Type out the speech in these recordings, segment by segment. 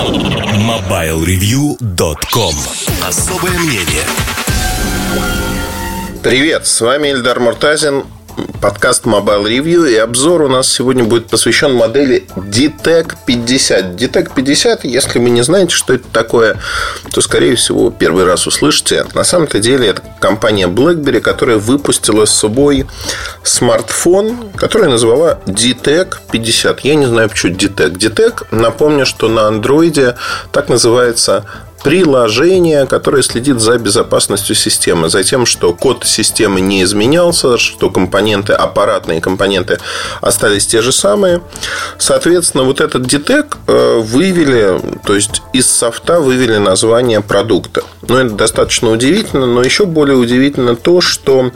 MobileReview.com. Особое мнение. Привет, с вами Эльдар Муртазин, подкаст Mobile Review. И обзор у нас сегодня будет посвящен модели DTEK 50. DTEK 50, если вы не знаете, что это такое, то, скорее всего, первый раз услышите. На самом-то деле, это компания BlackBerry, которая выпустила свой смартфон, который назвала DTEK 50. Я не знаю, почему DTEK. DTEK, напомню, что на Android так называется приложение, которое следит за безопасностью системы, за тем, что код системы не изменялся, что компоненты, аппаратные компоненты остались те же самые. Соответственно, вот этот DTEK вывели, то есть из софта вывели название продукта. Но это достаточно удивительно, но еще более удивительно то, что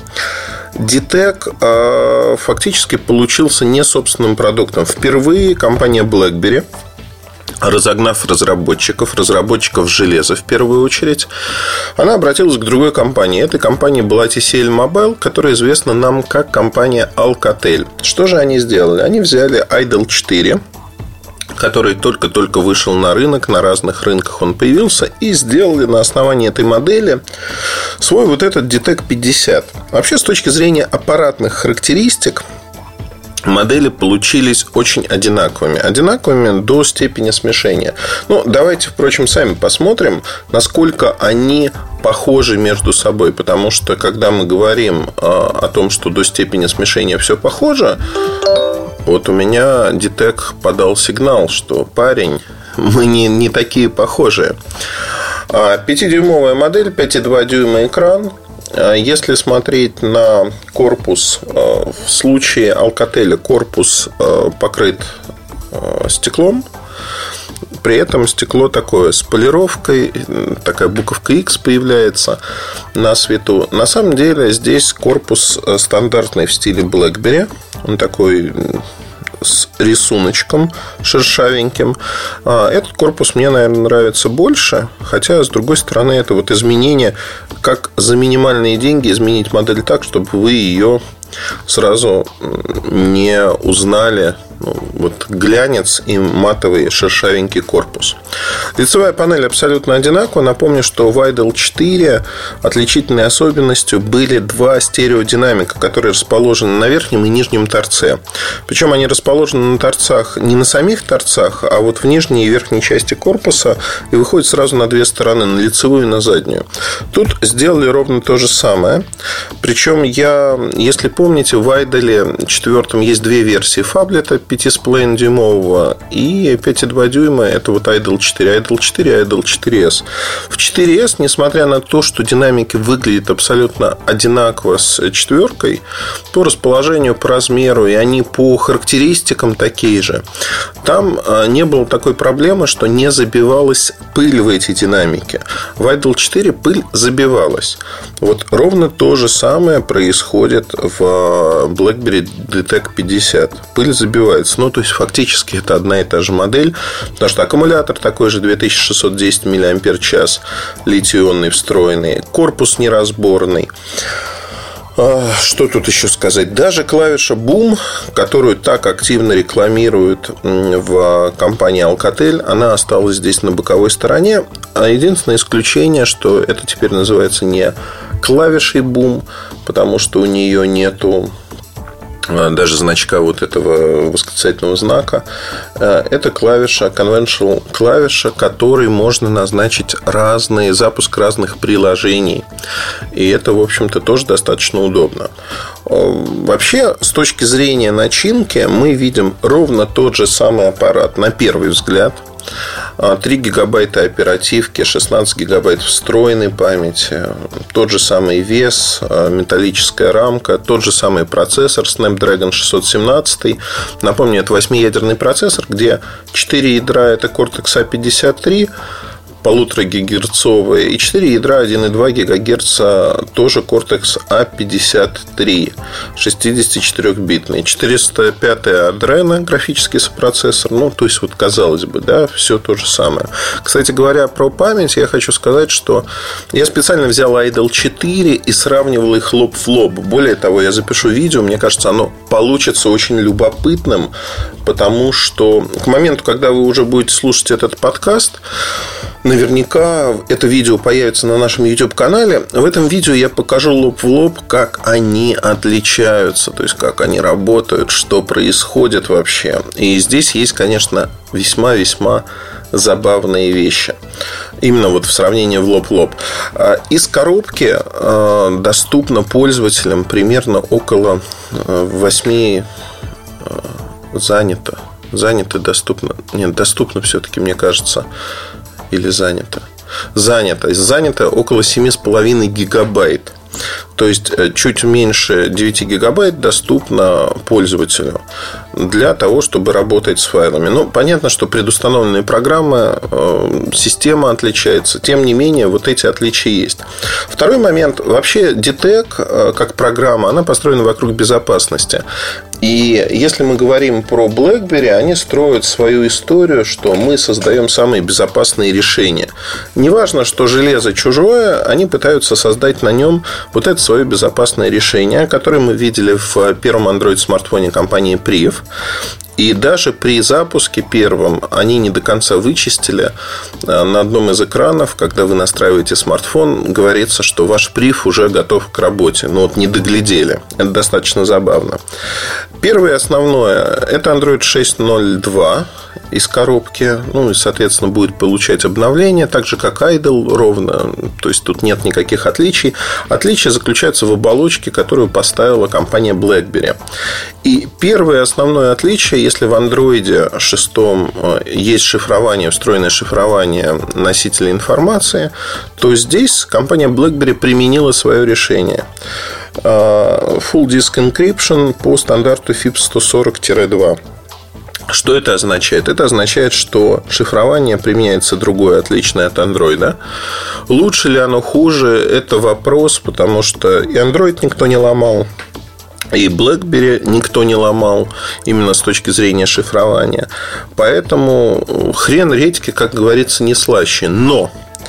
DTEK фактически получился не собственным продуктом. Впервые компания BlackBerry, разогнав разработчиков железа в первую очередь, она обратилась к другой компании. Этой компанией была TCL Mobile, которая известна нам как компания Alcatel. Что же они сделали? Они взяли Idol 4, который только-только вышел на рынок, на разных рынках он появился, и сделали на основании этой модели свой вот этот DTEK 50. Вообще, с точки зрения аппаратных характеристик, модели получились очень одинаковыми. Одинаковыми до степени смешения. Ну, давайте, впрочем, сами посмотрим, насколько они похожи между собой. Потому что, когда мы говорим о том, что до степени смешения все похоже, вот у меня DTEK подал сигнал, что парень, мы не такие похожие. 5-дюймовая модель, 5,2 дюйма экран. Если смотреть на корпус, в случае Alcatel корпус покрыт стеклом. При этом стекло такое с полировкой, такая буковка X появляется на свету. На самом деле здесь корпус стандартный в стиле BlackBerry. Он такой с рисуночком шершавеньким. Этот корпус мне, наверное, нравится больше. Хотя, с другой стороны, это вот изменение, как за минимальные деньги изменить модель так, чтобы вы ее сразу не узнали. Вот глянец и матовый шершавенький корпус. Лицевая панель абсолютно одинакова. Напомню, что в Idol 4 отличительной особенностью были два стереодинамика, которые расположены на верхнем и нижнем торце. Причем они расположены на торцах, не на самих торцах, а вот в нижней и верхней части корпуса, и выходят сразу на две стороны, на лицевую и на заднюю. Тут сделали ровно то же самое. Причем если помните, в Idol 4 есть две версии фаблета, 5,5-дюймового и 5,2 дюйма. Это вот Idol 4, Idol 4 и Idol 4S. В 4S, несмотря на то, что динамики выглядят абсолютно одинаково с четверкой, по расположению, по размеру, и они по характеристикам такие же, там не было такой проблемы, что не забивалась пыль в эти динамики. В Idol 4 пыль забивалась. Вот ровно то же самое происходит в BlackBerry DTEK 50. Пыль забивается. Ну, то есть, фактически, это одна и та же модель. Потому что аккумулятор такой же, 2610 мАч, литий-ионный встроенный. Корпус неразборный. Что тут еще сказать? Даже клавиша Boom, которую так активно рекламируют в компании Alcatel, она осталась здесь на боковой стороне. А единственное исключение, что это теперь называется не клавишей Boom, потому что у нее нету даже значка вот этого восклицательного знака. Это клавиша, conventional клавиша, которой можно назначить запуск разных приложений. И это, в общем-то, тоже достаточно удобно. Вообще, с точки зрения начинки, мы видим ровно тот же самый аппарат на первый взгляд. 3 гигабайта оперативки, 16 гигабайт встроенной памяти, тот же самый вес, металлическая рамка, тот же самый процессор Snapdragon 617. Напомню, это 8-ядерный процессор, где 4 ядра – это Cortex A53, 1,5 гигагерцовые, и 4 ядра 1,2 гигагерца, тоже Cortex A53, 64-битный, 405 Adreno графический сопроцессор. Ну, то есть, вот казалось бы, да, все то же самое. Кстати говоря, про память я хочу сказать, что я специально взял Idol 4 и сравнивал их лоб в лоб. Более того, я запишу видео, мне кажется, оно получится очень любопытным, потому что к моменту, когда вы уже будете слушать этот подкаст, наверняка это видео появится на нашем YouTube-канале. В этом видео я покажу лоб в лоб, как они отличаются, то есть как они работают, что происходит вообще. И здесь есть, конечно, весьма-весьма забавные вещи. Именно вот в сравнении в лоб в лоб. Из коробки доступно пользователям примерно около 8 занято, доступно. Нет, доступно все-таки, мне кажется. Или занято. Занято около 7,5 гигабайт. То есть чуть меньше 9 гигабайт доступно пользователю для того, чтобы работать с файлами. Ну, понятно, что предустановленные программы, система отличается. Тем не менее, вот эти отличия есть. Второй момент. Вообще, DTEC, как программа, она построена вокруг безопасности. И если мы говорим про BlackBerry, они строят свою историю, что мы создаем самые безопасные решения. Неважно, что железо чужое, они пытаются создать на нем вот это свое безопасное решение, которое мы видели в первом Android-смартфоне компании Priv. И даже при запуске первом они не до конца вычистили. На одном из экранов, когда вы настраиваете смартфон, говорится, что ваш Priv уже готов к работе. Но вот не доглядели. Это достаточно забавно. Первое и основное – это Android 6.0.2 из коробки. Ну, и, соответственно, будет получать обновления, так же, как Idol ровно. То есть, тут нет никаких отличий. Отличие заключается в оболочке, которую поставила компания BlackBerry. И первое основное отличие, если в Android 6 есть шифрование, встроенное шифрование носителей информации, то здесь компания BlackBerry применила свое решение. Full Disk Encryption по стандарту FIPS 140-2. Что это означает? Это означает, что шифрование применяется другое, отличное от Android. Лучше ли оно, хуже? Это вопрос, потому что и Android никто не ломал, и BlackBerry никто не ломал именно с точки зрения шифрования. Поэтому хрен редьки, как говорится, не слаще. Но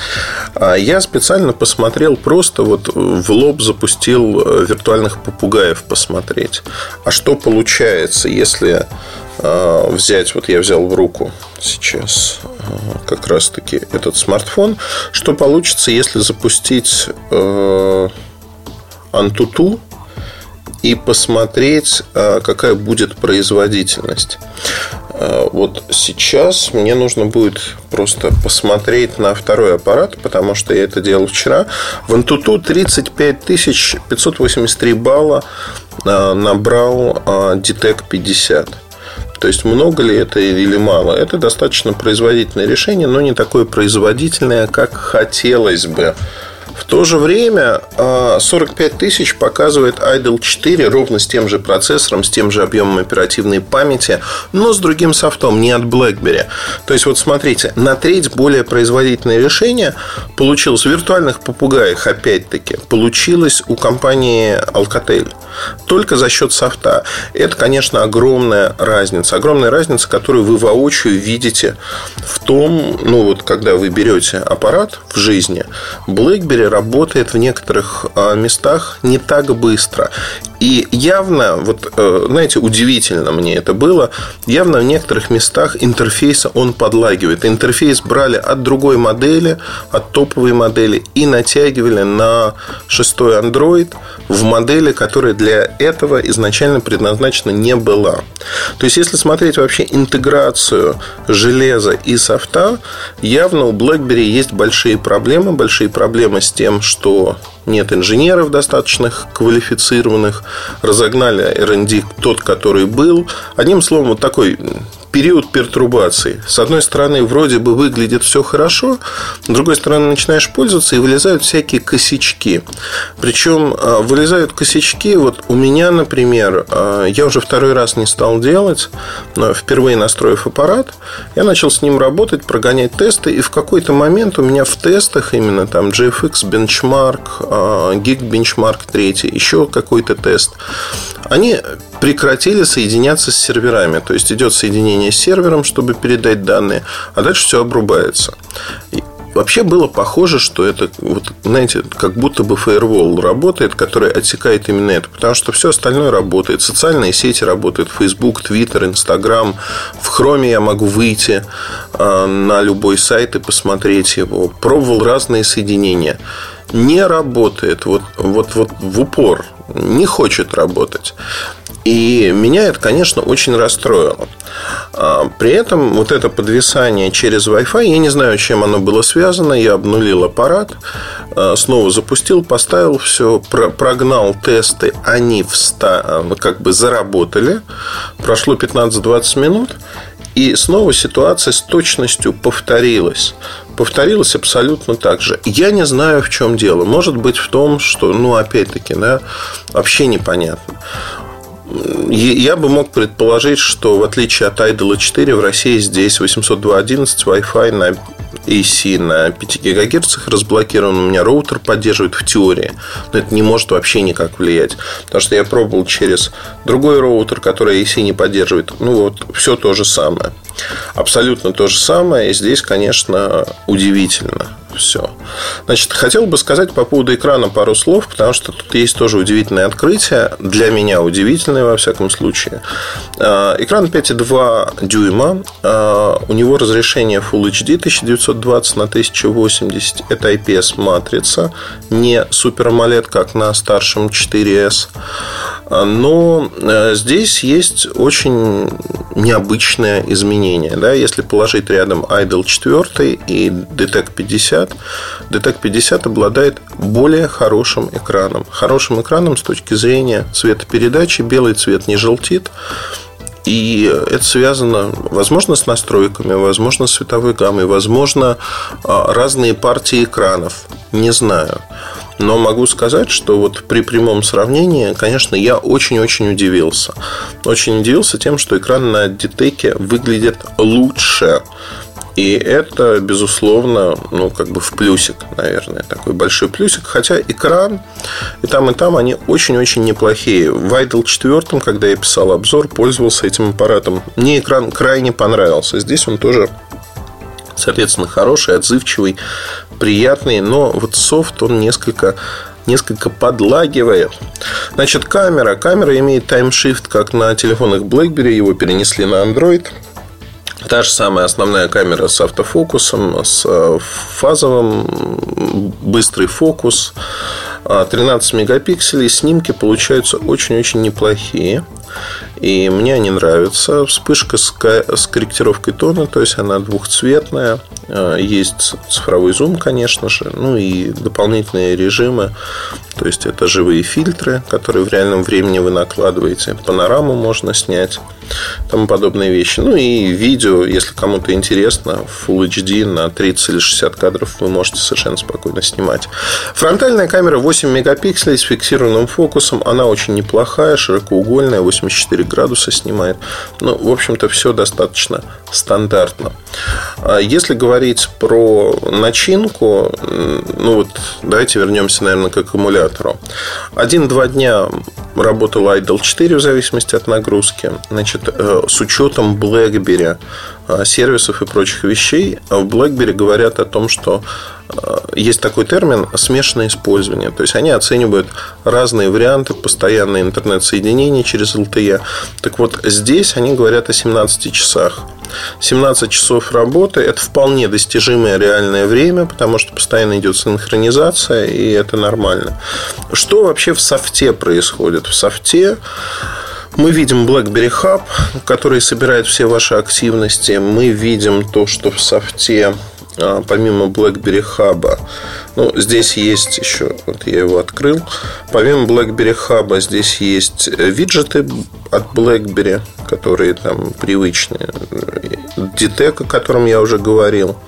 я специально посмотрел, просто вот в лоб запустил виртуальных попугаев посмотреть. А что получается, если взять, вот я взял в руку сейчас как раз-таки этот смартфон, что получится, если запустить Antutu и посмотреть, какая будет производительность. Вот сейчас мне нужно будет просто посмотреть на второй аппарат, потому что я это делал вчера. В Antutu 35 583 балла набрал DTEC 50. То есть, много ли это или мало? Это достаточно производительное решение, но не такое производительное, как хотелось бы. В то же время 45 тысяч показывает Idol 4 ровно с тем же процессором, с тем же объемом оперативной памяти, но с другим софтом, не от BlackBerry. То есть, вот смотрите, на треть более производительное решение получилось в виртуальных попугаях, опять-таки, получилось у компании Alcatel. Только за счет софта. Это, конечно, огромная разница. Огромная разница, которую вы воочию видите в том, ну вот, когда вы берете аппарат в жизни, BlackBerry работает в некоторых местах не так быстро. И явно, вот, знаете, удивительно мне это было, явно в некоторых местах интерфейса он подлагивает. Интерфейс брали от другой модели, от топовой модели, и натягивали на 6-й Android в модели, которая для этого изначально предназначена не была. То есть, если смотреть вообще интеграцию железа и софта, явно у BlackBerry есть большие проблемы с тем, что нет инженеров достаточных квалифицированных, разогнали R&D тот, который был. Одним словом, вот такой период пертурбаций. С одной стороны, вроде бы выглядит все хорошо, с другой стороны, начинаешь пользоваться, и вылезают всякие косячки. Причем вылезают косячки. Вот у меня, например, я уже второй раз не стал делать, но впервые настроив аппарат, я начал с ним работать, прогонять тесты, и в какой-то момент у меня в тестах именно там GFX Benchmark, Geek-Benchmark 3, еще какой-то тест, они прекратили соединяться с серверами. То есть идет соединение с сервером, чтобы передать данные, а дальше все обрубается. И вообще было похоже, что это, вот, знаете, как будто бы фаервол работает, который отсекает именно это. Потому что все остальное работает. Социальные сети работают. Facebook, Twitter, Instagram. В Chrome я могу выйти на любой сайт и посмотреть его. Пробовал разные соединения. Не работает. Вот в упор. Не хочет работать. И меня это, конечно, очень расстроило. При этом вот это подвисание через Wi-Fi, я не знаю, чем оно было связано. Я обнулил аппарат, снова запустил, поставил все, прогнал тесты. Они как бы заработали. Прошло 15-20 минут. И снова ситуация с точностью повторилась. Повторилась абсолютно так же. Я не знаю, в чем дело. Может быть, в том, что, опять-таки, вообще непонятно. Я бы мог предположить, что в отличие от Idol 4 в России здесь 802.11 Wi-Fi на AC на 5 ГГц разблокирован. У меня роутер поддерживает в теории. Но это не может вообще никак влиять. Потому что я пробовал через другой роутер, который AC не поддерживает. Все то же самое. Абсолютно то же самое. И здесь, конечно, удивительно все. Значит, хотел бы сказать по поводу экрана пару слов, потому что тут есть тоже удивительное открытие. Для меня удивительное, во всяком случае. Экран 5,2 дюйма. У него разрешение Full HD 1920 на 1080. Это IPS-матрица. Не Super AMOLED, как на старшем 4S. Но здесь есть очень необычное изменение. Если положить рядом Idol 4 и DTEC 50, DTEC 50 обладает более хорошим экраном. Хорошим экраном с точки зрения цветопередачи. Белый цвет не желтит. И это связано, возможно, с настройками, возможно, с цветовой гаммой, возможно, разные партии экранов. Не знаю. Но могу сказать, что вот при прямом сравнении, конечно, я очень-очень удивился. Очень удивился тем, что экран на DTEC выглядит лучше. И это, безусловно, в плюсик, наверное, такой большой плюсик. Хотя экран и там, они очень-очень неплохие. В Idol 4, когда я писал обзор, пользовался этим аппаратом. Мне экран крайне понравился. Здесь он тоже, соответственно, хороший, отзывчивый, приятный. Но вот софт, он несколько подлагивает. Значит, камера имеет таймшифт, как на телефонах BlackBerry. Его перенесли на Android. Та же самая основная камера с автофокусом, с фазовым, быстрый фокус, 13 мегапикселей. Снимки получаются очень-очень неплохие. И мне они нравятся. Вспышка с корректировкой тона, то есть она двухцветная. Есть цифровой зум, конечно же. И дополнительные режимы. То есть это живые фильтры, которые в реальном времени вы накладываете. Панораму можно снять. Тому подобные вещи. И видео, если кому-то интересно, Full HD на 30 или 60 кадров вы можете совершенно спокойно снимать. Фронтальная камера 8 мегапикселей с фиксированным фокусом. Она очень неплохая, широкоугольная, 84 градуса снимает. В общем-то, все достаточно стандартно. Если говорить про начинку, давайте вернемся, наверное, к аккумулятору. 1-2 дня работал Idol 4 в зависимости от нагрузки. Значит, с учетом BlackBerry, сервисов и прочих вещей, в BlackBerry говорят о том, что есть такой термин смешанное использование. То есть они оценивают разные варианты постоянного интернет-соединения через LTE. Так вот, здесь они говорят о 17 часах. 17 часов работы – это вполне достижимое реальное время, потому что постоянно идет синхронизация, и это нормально. Что вообще в софте происходит? В софте мы видим BlackBerry Hub, который собирает все ваши активности. Мы видим то, что в софте помимо BlackBerry Hub Ну, здесь есть еще, вот я его открыл. Помимо BlackBerry Hub здесь есть виджеты от BlackBerry, которые там привычные. DTEC, о котором я уже говорил.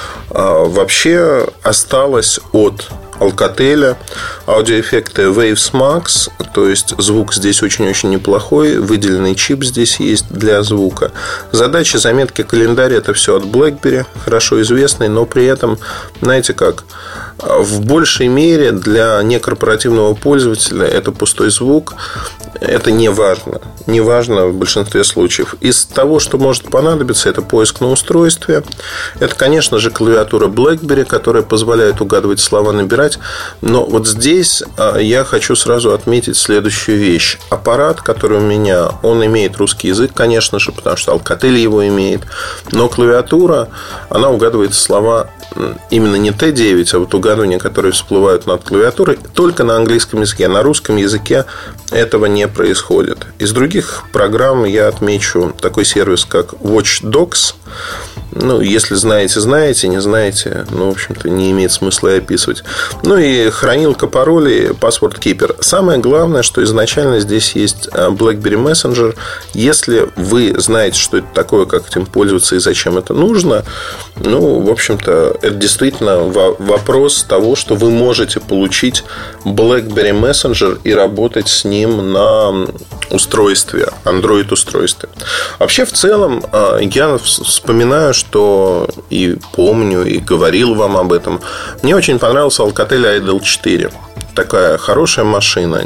Вообще осталось от Alcatel аудиоэффекты Waves Max, то есть звук здесь очень-очень неплохой, выделенный чип здесь есть для звука. Задачи, заметки, календарь — это все от BlackBerry, хорошо известный, но при этом, знаете как, в большей мере для некорпоративного пользователя это пустой звук, это не важно. Не важно в большинстве случаев. Из того, что может понадобиться, это поиск на устройстве. Это, конечно же, клавиатура BlackBerry, которая позволяет угадывать слова, набирать. Но вот здесь я хочу сразу отметить следующую вещь. Аппарат, который у меня, он имеет русский язык, конечно же, потому что Alcatel его имеет. Но клавиатура, она угадывает слова именно не T9, а вот угадывания, которые всплывают над клавиатурой, только на английском языке. На русском языке этого не происходит. Из других программ я отмечу такой сервис, как Watch Dogs. Ну, если знаете, знаете, не знаете, ну, в общем-то, не имеет смысла и описывать. Ну, и хранилка паролей, Password Keeper. Самое главное, что изначально здесь есть BlackBerry Messenger. Если вы знаете, что это такое, как этим пользоваться и зачем это нужно, ну, в общем-то, это действительно вопрос того, что вы можете получить BlackBerry Messenger и работать с ним на устройстве, Android-устройстве. Вообще, в целом, я вспоминаю, что и помню, и говорил вам об этом. Мне очень понравился Alcatel Idol 4. Такая хорошая машина.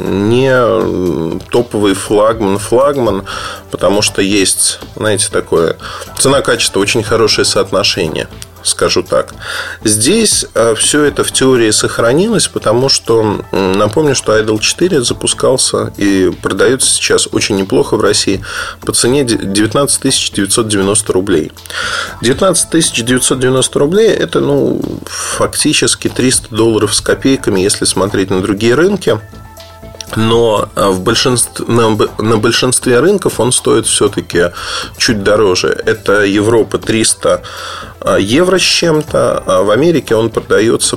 Не топовый флагман, потому что есть, знаете, такое цена-качество, очень хорошее соотношение, скажу так. Здесь все это в теории сохранилось, потому что, напомню, что Idol 4 запускался и продается сейчас очень неплохо в России по цене 19 990 рублей. 19 990 рублей – это, ну, фактически $300 с копейками, если смотреть на другие рынки. Но на большинстве рынков он стоит все-таки чуть дороже. Это Европа 300 евро с чем-то, а в Америке он продается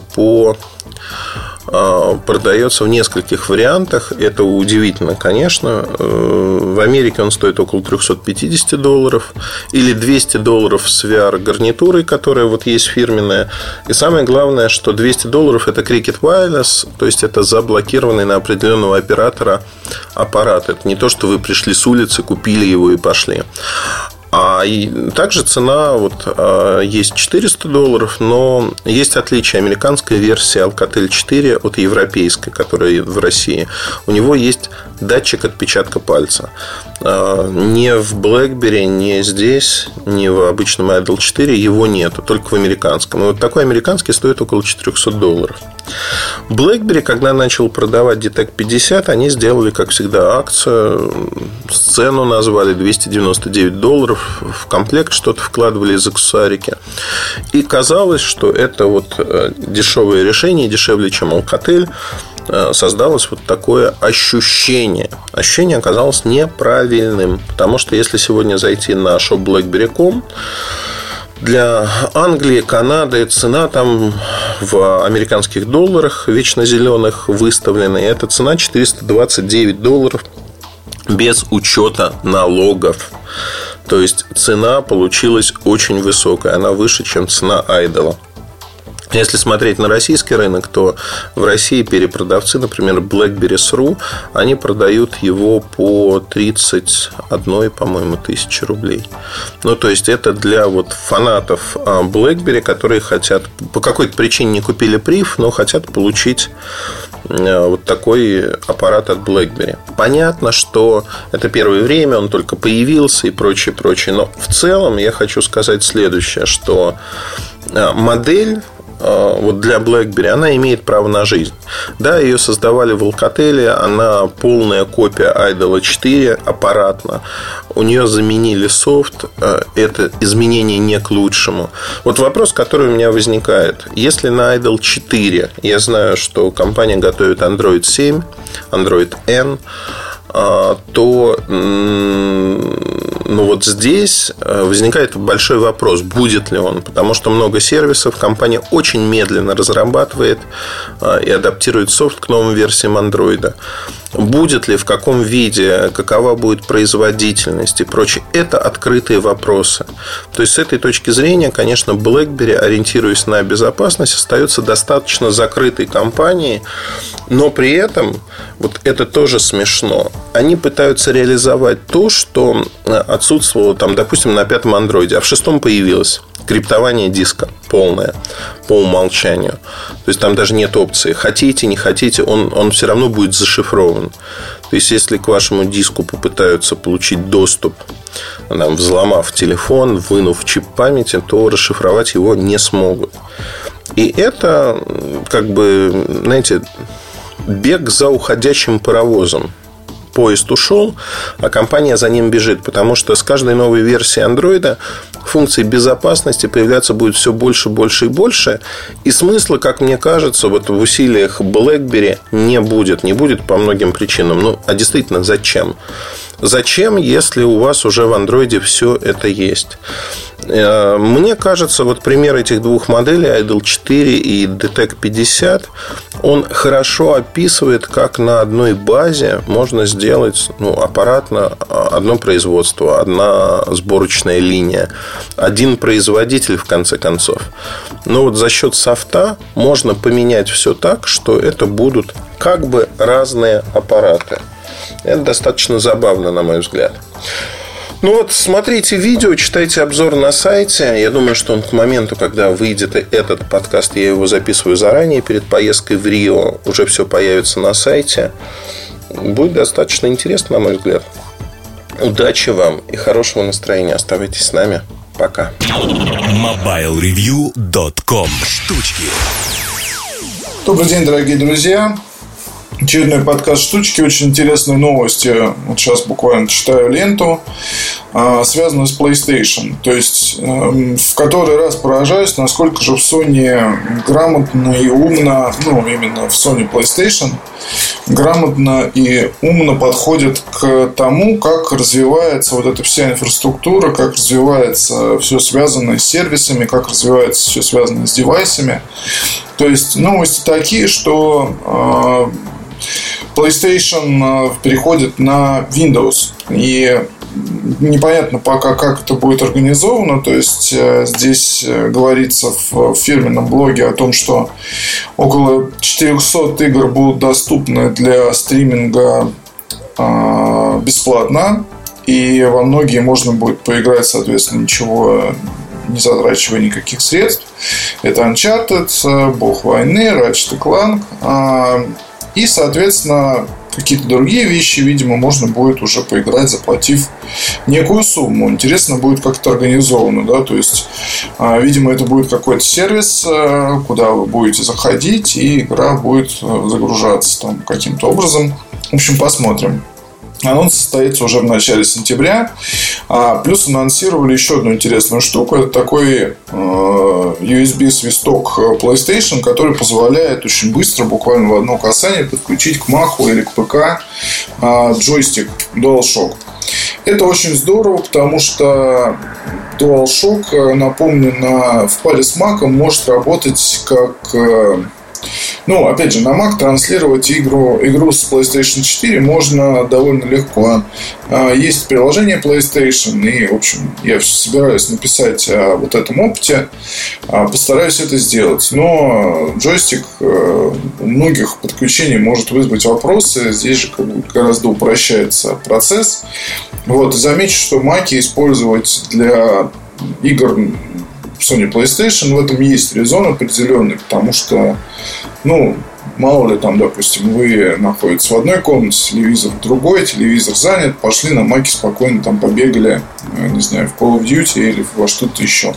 в нескольких вариантах. Это удивительно, конечно. В Америке он стоит около $350 или $200 с VR-гарнитурой, которая вот есть фирменная. И самое главное, что $200 это Cricket Wireless, то есть это заблокированный на определенного оператора аппарат. Это не то, что вы пришли с улицы, купили его и пошли. И также цена есть $400, но есть отличие. Американская версия Alcatel 4 от европейской, которая в России. У него есть датчик отпечатка пальца. Ни в BlackBerry, ни здесь, ни в обычном Idol 4 его нету, только в американском. И вот такой американский стоит около $400. BlackBerry, когда начал продавать DTEC 50, они сделали, как всегда, акцию. Цену назвали $299. В комплект что-то вкладывали из аксессуарики. И казалось, что это вот дешевое решение, дешевле, чем Alcatel. Создалось вот такое ощущение. Ощущение оказалось неправильным. Потому что если сегодня зайти на shop.blackberry.com, для Англии, Канады цена там в американских долларах вечно зеленых выставлена. И эта цена $429 без учета налогов. То есть цена получилась очень высокая. Она выше, чем цена Idol. Если смотреть на российский рынок, то в России перепродавцы, например, BlackBerry.ru, они продают его по 31, по-моему, тысячи рублей. Ну, то есть это для вот фанатов BlackBerry, которые хотят, по какой-то причине не купили прив, но хотят получить вот такой аппарат от BlackBerry. Понятно, что это первое время, он только появился и прочее. Но в целом я хочу сказать следующее, что модель вот для BlackBerry, она имеет право на жизнь. Да, ее создавали в Alcatel, она полная копия Idol 4 аппаратно. У нее заменили софт. Это изменение не к лучшему. Вот вопрос, который у меня возникает. Если на Idol 4, я знаю, что компания готовит Android 7, Android N, то вот здесь возникает большой вопрос, будет ли он. Потому что много сервисов, компания очень медленно разрабатывает и адаптирует софт к новым версиям Android. Будет ли, в каком виде, какова будет производительность и прочее, это открытые вопросы. То есть, с этой точки зрения, конечно, BlackBerry, ориентируясь на безопасность, остается достаточно закрытой компанией, но при этом, вот это тоже смешно, они пытаются реализовать то, что отсутствовало, там, допустим, на 5-м Android, а в 6-м появилось криптование диска полное по умолчанию. То есть, там даже нет опции. Хотите, не хотите, он все равно будет зашифрован. То есть, если к вашему диску попытаются получить доступ, взломав телефон, вынув чип памяти, то расшифровать его не смогут. И это, знаете, бег за уходящим паровозом. Поезд ушел, а компания за ним бежит. Потому что с каждой новой версией Android функций безопасности появляться будет все больше, больше и больше. И смысла, как мне кажется, вот в усилиях BlackBerry не будет. Не будет по многим причинам. А действительно, зачем? Зачем, если у вас уже в Android все это есть? Мне кажется, вот пример этих двух моделей, Idol 4 и DTEC 50, он хорошо описывает, как на одной базе можно сделать аппарат на одно производство, одна сборочная линия, один производитель, в конце концов. Но вот за счет софта можно поменять все так, что это будут как бы разные аппараты. Это достаточно забавно, на мой взгляд. Смотрите видео, читайте обзор на сайте. Я думаю, что к моменту, когда выйдет этот подкаст, я его записываю заранее, перед поездкой в Рио, уже все появится на сайте. Будет достаточно интересно, на мой взгляд. Удачи вам и хорошего настроения. Оставайтесь с нами. Пока. MobileReview.com. Штучки. Добрый день, дорогие друзья. Очередной подкаст «Штучки». Очень интересные новости. Вот сейчас буквально читаю ленту, связанную с PlayStation. То есть, в который раз поражаюсь, насколько же в Sony грамотно и умно, именно в Sony PlayStation, грамотно и умно подходят к тому, как развивается вот эта вся инфраструктура, как развивается все связанное с сервисами, как развивается все связанное с девайсами. То есть, новости такие, что PlayStation переходит на Windows. И непонятно пока, как это будет организовано. То есть, здесь говорится в фирменном блоге о том, что около 400 игр будут доступны для стриминга бесплатно. И во многие можно будет поиграть, соответственно, ничего не затрачивая никаких средств. Это Uncharted, Бог войны, Ratchet & Clank. И, соответственно, какие-то другие вещи, видимо, можно будет уже поиграть, заплатив некую сумму. Интересно будет, как это организовано, да? То есть, видимо, это будет какой-то сервис, куда вы будете заходить, и игра будет загружаться там каким-то образом. В общем, посмотрим. Анонс состоится уже в начале сентября. Плюс анонсировали еще одну интересную штуку. Это такой USB-свисток PlayStation, который позволяет очень быстро, буквально в одно касание, подключить к Mac или к ПК джойстик DualShock. Это очень здорово, потому что DualShock, напомню, в паре с Mac может работать как... опять же, на Mac транслировать игру с PlayStation 4 можно довольно легко. Есть приложение PlayStation, и, в общем, я собираюсь написать о вот этом опыте. Постараюсь это сделать. Но джойстик у многих подключений может вызвать вопросы. Здесь же гораздо упрощается процесс. Замечу, что Mac использовать для игр Sony PlayStation, в этом есть резон определенный, потому что, мало ли там, допустим, вы находитесь в одной комнате, телевизор в другой, телевизор занят, пошли на Маке спокойно там побегали, не знаю, в Call of Duty или во что-то еще.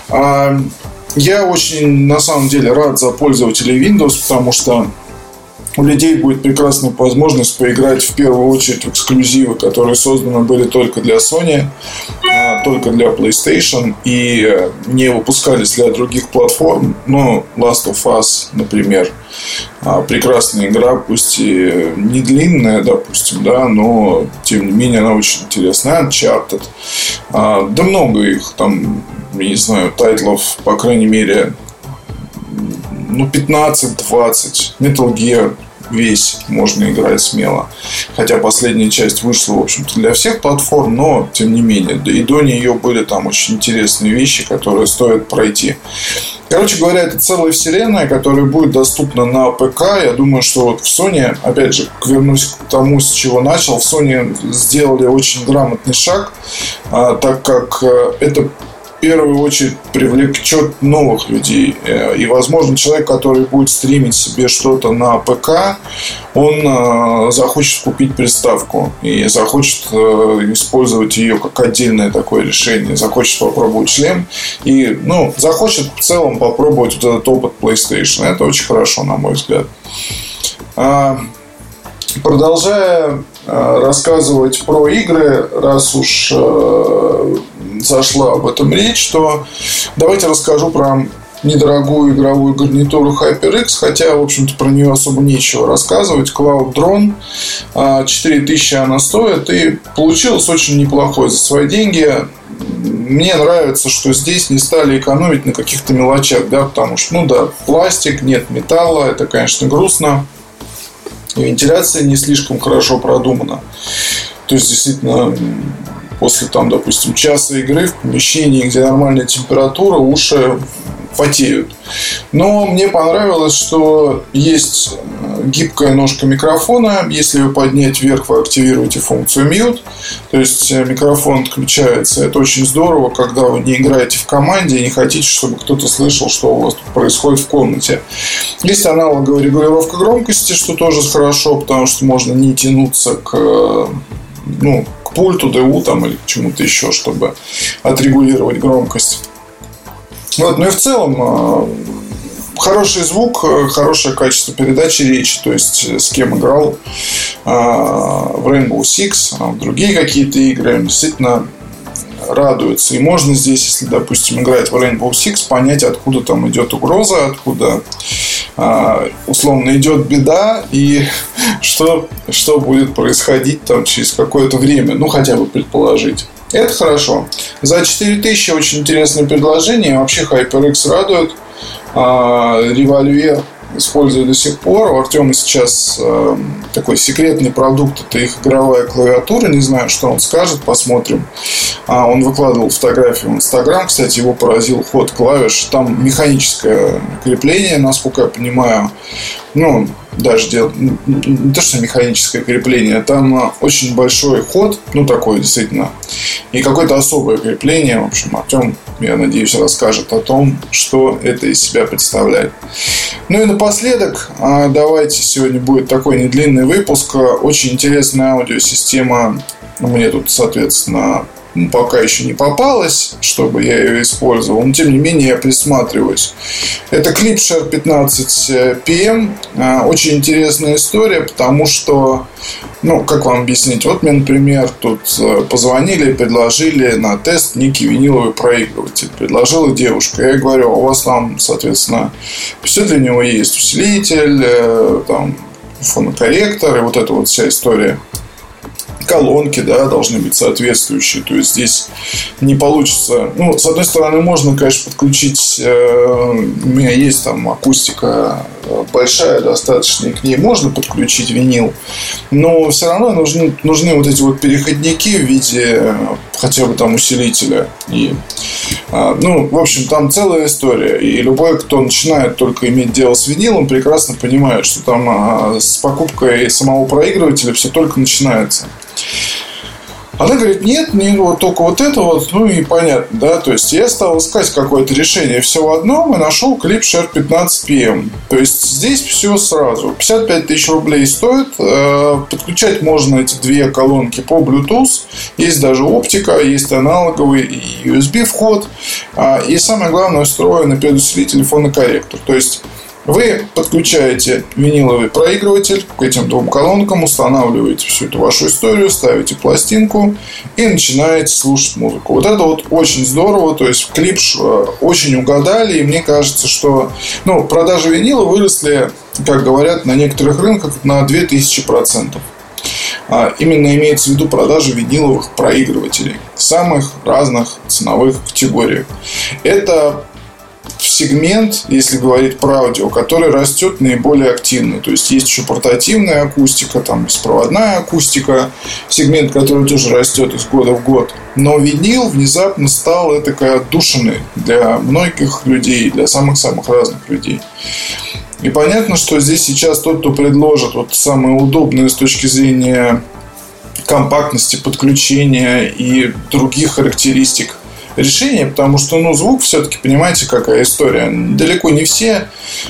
Я очень, на самом деле, рад за пользователей Windows, потому что у людей будет прекрасная возможность поиграть в первую очередь в эксклюзивы, которые созданы были только для Sony, только для PlayStation и не выпускались для других платформ. Но Last of Us, например, прекрасная игра, пусть и не длинная, допустим, да, но тем не менее она очень интересная. Uncharted, да много их там, не знаю, тайтлов, по крайней мере, 15-20. Metal Gear весь можно играть смело. Хотя последняя часть вышла, в общем-то, для всех платформ, но тем не менее. И до нее были там очень интересные вещи, которые стоит пройти. Короче говоря, это целая вселенная, которая будет доступна на ПК. Я думаю, что вот в Sony, опять же, вернусь к тому, с чего начал, в Sony сделали очень грамотный шаг, так как это в первую очередь привлечет новых людей. И, возможно, человек, который будет стримить себе что-то на ПК, он захочет купить приставку и захочет использовать ее как отдельное такое решение, захочет попробовать шлем и, захочет в целом попробовать вот этот опыт PlayStation. Это очень хорошо, на мой взгляд. Продолжая рассказывать про игры, раз уж зашла об этом речь, то давайте расскажу про недорогую игровую гарнитуру HyperX, хотя, в общем-то, про нее особо нечего рассказывать. Cloud Drone, 4000 она стоит, и получилось очень неплохой за свои деньги. Мне нравится, что здесь не стали экономить на каких-то мелочах, да, потому что, пластик, нет металла, это, конечно, грустно. И вентиляция не слишком хорошо продумана. То есть, действительно, после, допустим, часа игры в помещении, где нормальная температура, уши потеют. Но мне понравилось, что есть гибкая ножка микрофона. Если ее поднять вверх, вы активируете функцию Mute. То есть микрофон отключается. Это очень здорово, когда вы не играете в команде и не хотите, чтобы кто-то слышал, что у вас тут происходит в комнате. Есть аналоговая регулировка громкости, что тоже хорошо, потому что можно не тянуться к пульту, ДУ или к чему-то еще, чтобы отрегулировать громкость. И в целом хороший звук, хорошее качество передачи речи. То есть с кем играл в Rainbow Six, в другие какие-то игры, действительно радуется. И можно здесь, если, допустим, играть в Rainbow Six, понять, откуда там идет угроза, откуда условно идет беда и что будет происходить там через какое-то время, хотя бы предположить. Это хорошо. За 4000 очень интересное предложение. Вообще HyperX радует. Револьвер использую до сих пор. У Артема сейчас такой секретный продукт. Это их игровая клавиатура. Не знаю, что он скажет. Посмотрим. Он выкладывал фотографию в Instagram. Кстати, его поразил ход клавиш. Там механическое крепление, насколько я понимаю. Даже не то, что механическое крепление. Там очень большой ход. Такой действительно. И какое-то особое крепление. В общем, Артем, я надеюсь, расскажет о том, что это из себя представляет. И напоследок, давайте, сегодня будет такой недлинный выпуск. Очень интересная аудиосистема. Мне тут, соответственно, пока еще не попалась, чтобы я ее использовал. Но, тем не менее, я присматриваюсь. Это Klipshare 15 PM. Очень интересная история, потому что, как вам объяснить? Вот мне, например, тут позвонили и предложили на тест некий виниловый проигрыватель. Предложила девушка. Я говорю, у вас там, соответственно, все для него есть. Усилитель, там, фонокорректор и вот эта вот вся история. Колонки, должны быть соответствующие. То есть здесь не получится. С одной стороны, можно, конечно, подключить. У меня есть там акустика большая, достаточно, и к ней можно подключить винил. Но все равно нужны вот эти вот переходники в виде хотя бы там усилителя. И, в общем, там целая история. И любой, кто начинает только иметь дело с винилом, прекрасно понимает, что там с покупкой самого проигрывателя все только начинается. Она говорит, нет, мне только вот это вот, и понятно, да. То есть я стал искать какое-то решение все в одном и нашел Klipshare 15 PM. То есть здесь все сразу. 55 тысяч рублей стоит. Подключать можно эти две колонки по Bluetooth. Есть даже оптика, есть аналоговый и USB вход. И самое главное, встроенный предусилитель фонокорректор. То есть Вы подключаете виниловый проигрыватель к этим двум колонкам, устанавливаете всю эту вашу историю, ставите пластинку и начинаете слушать музыку. Вот это вот очень здорово. То есть клип очень угадали. И мне кажется, что продажи винила выросли, как говорят, на некоторых рынках на 2000%. Именно имеется в виду продажи виниловых проигрывателей в самых разных ценовых категориях. Это сегмент, если говорить про аудио, который растет наиболее активно. То есть есть еще портативная акустика, там беспроводная акустика, сегмент, который тоже растет из года в год. Но винил внезапно стал этакой отдушиной для многих людей, для самых-самых разных людей. И понятно, что здесь сейчас тот, кто предложит вот самое удобное с точки зрения компактности подключения и других характеристик решение, потому что звук все-таки, понимаете, какая история. Далеко не все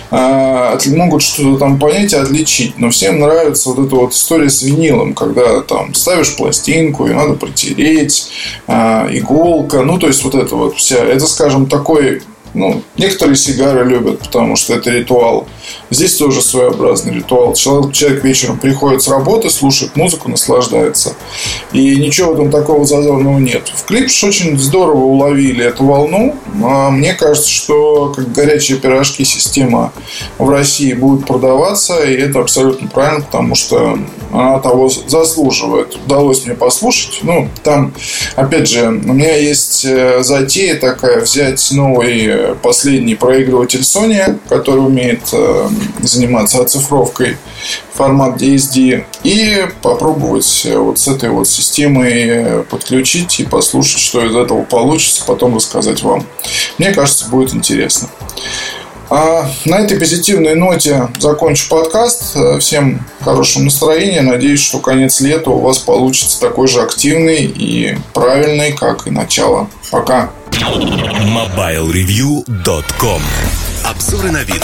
могут что-то там понять и отличить, но всем нравится вот эта вот история с винилом, когда там ставишь пластинку и надо протереть, иголка, то есть вот это вот вся, это, скажем, такой. Некоторые сигары любят, потому что это ритуал. Здесь тоже своеобразный ритуал. Человек вечером приходит с работы, слушает музыку, наслаждается. И ничего в этом такого зазорного нет. В клипе очень здорово уловили эту волну. Мне кажется, что как горячие пирожки система в России будет продаваться. И это абсолютно правильно, потому что она того заслуживает. Удалось мне послушать. Там, опять же, у меня есть затея такая: взять новый последний проигрыватель Sony, который умеет заниматься оцифровкой, формат DSD, и попробовать вот с этой вот системой подключить и послушать, что из этого получится, потом рассказать вам. Мне кажется, будет интересно. На этой позитивной ноте закончу подкаст. Всем хорошего настроения. Надеюсь, что конец лета у вас получится такой же активный и правильный, как и начало. Пока. MobileReview.com. Обзоры новинок.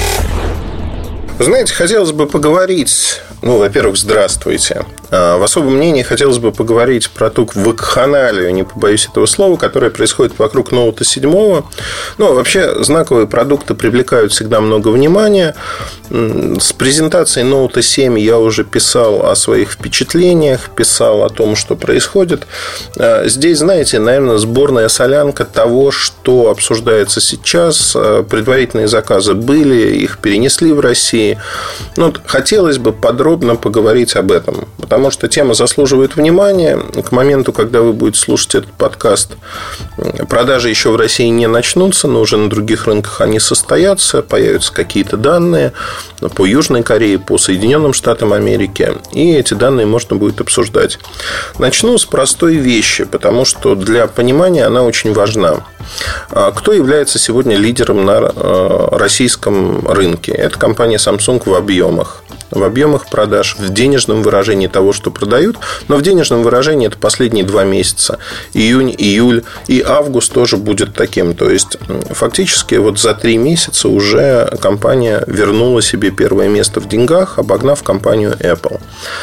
Знаете, хотелось бы поговорить. Во-первых, здравствуйте. В особом мнении хотелось бы поговорить про ту вакханалию, не побоюсь этого слова, которая происходит вокруг Ноута 7. Вообще, знаковые продукты привлекают всегда много внимания. С презентацией Ноута 7 я уже писал о своих впечатлениях, писал о том, что происходит. Здесь, знаете, наверное, сборная солянка того, что обсуждается сейчас. Предварительные заказы были, их перенесли в России. Хотелось бы подробно поговорить об этом, потому что тема заслуживает внимания. К моменту, когда вы будете слушать этот подкаст, продажи еще в России не начнутся, но уже на других рынках они состоятся, появятся какие-то данные по Южной Корее, по Соединенным Штатам Америки, и эти данные можно будет обсуждать. Начну с простой вещи, потому что для понимания она очень важна. Кто является сегодня лидером на российском рынке? Это компания Samsung в объемах продаж, в денежном выражении того, что продают. Но в денежном выражении это последние 2 месяца. Июнь, июль и август тоже будет таким. То есть, фактически, за 3 месяца уже компания вернула себе первое место в деньгах, обогнав компанию Apple.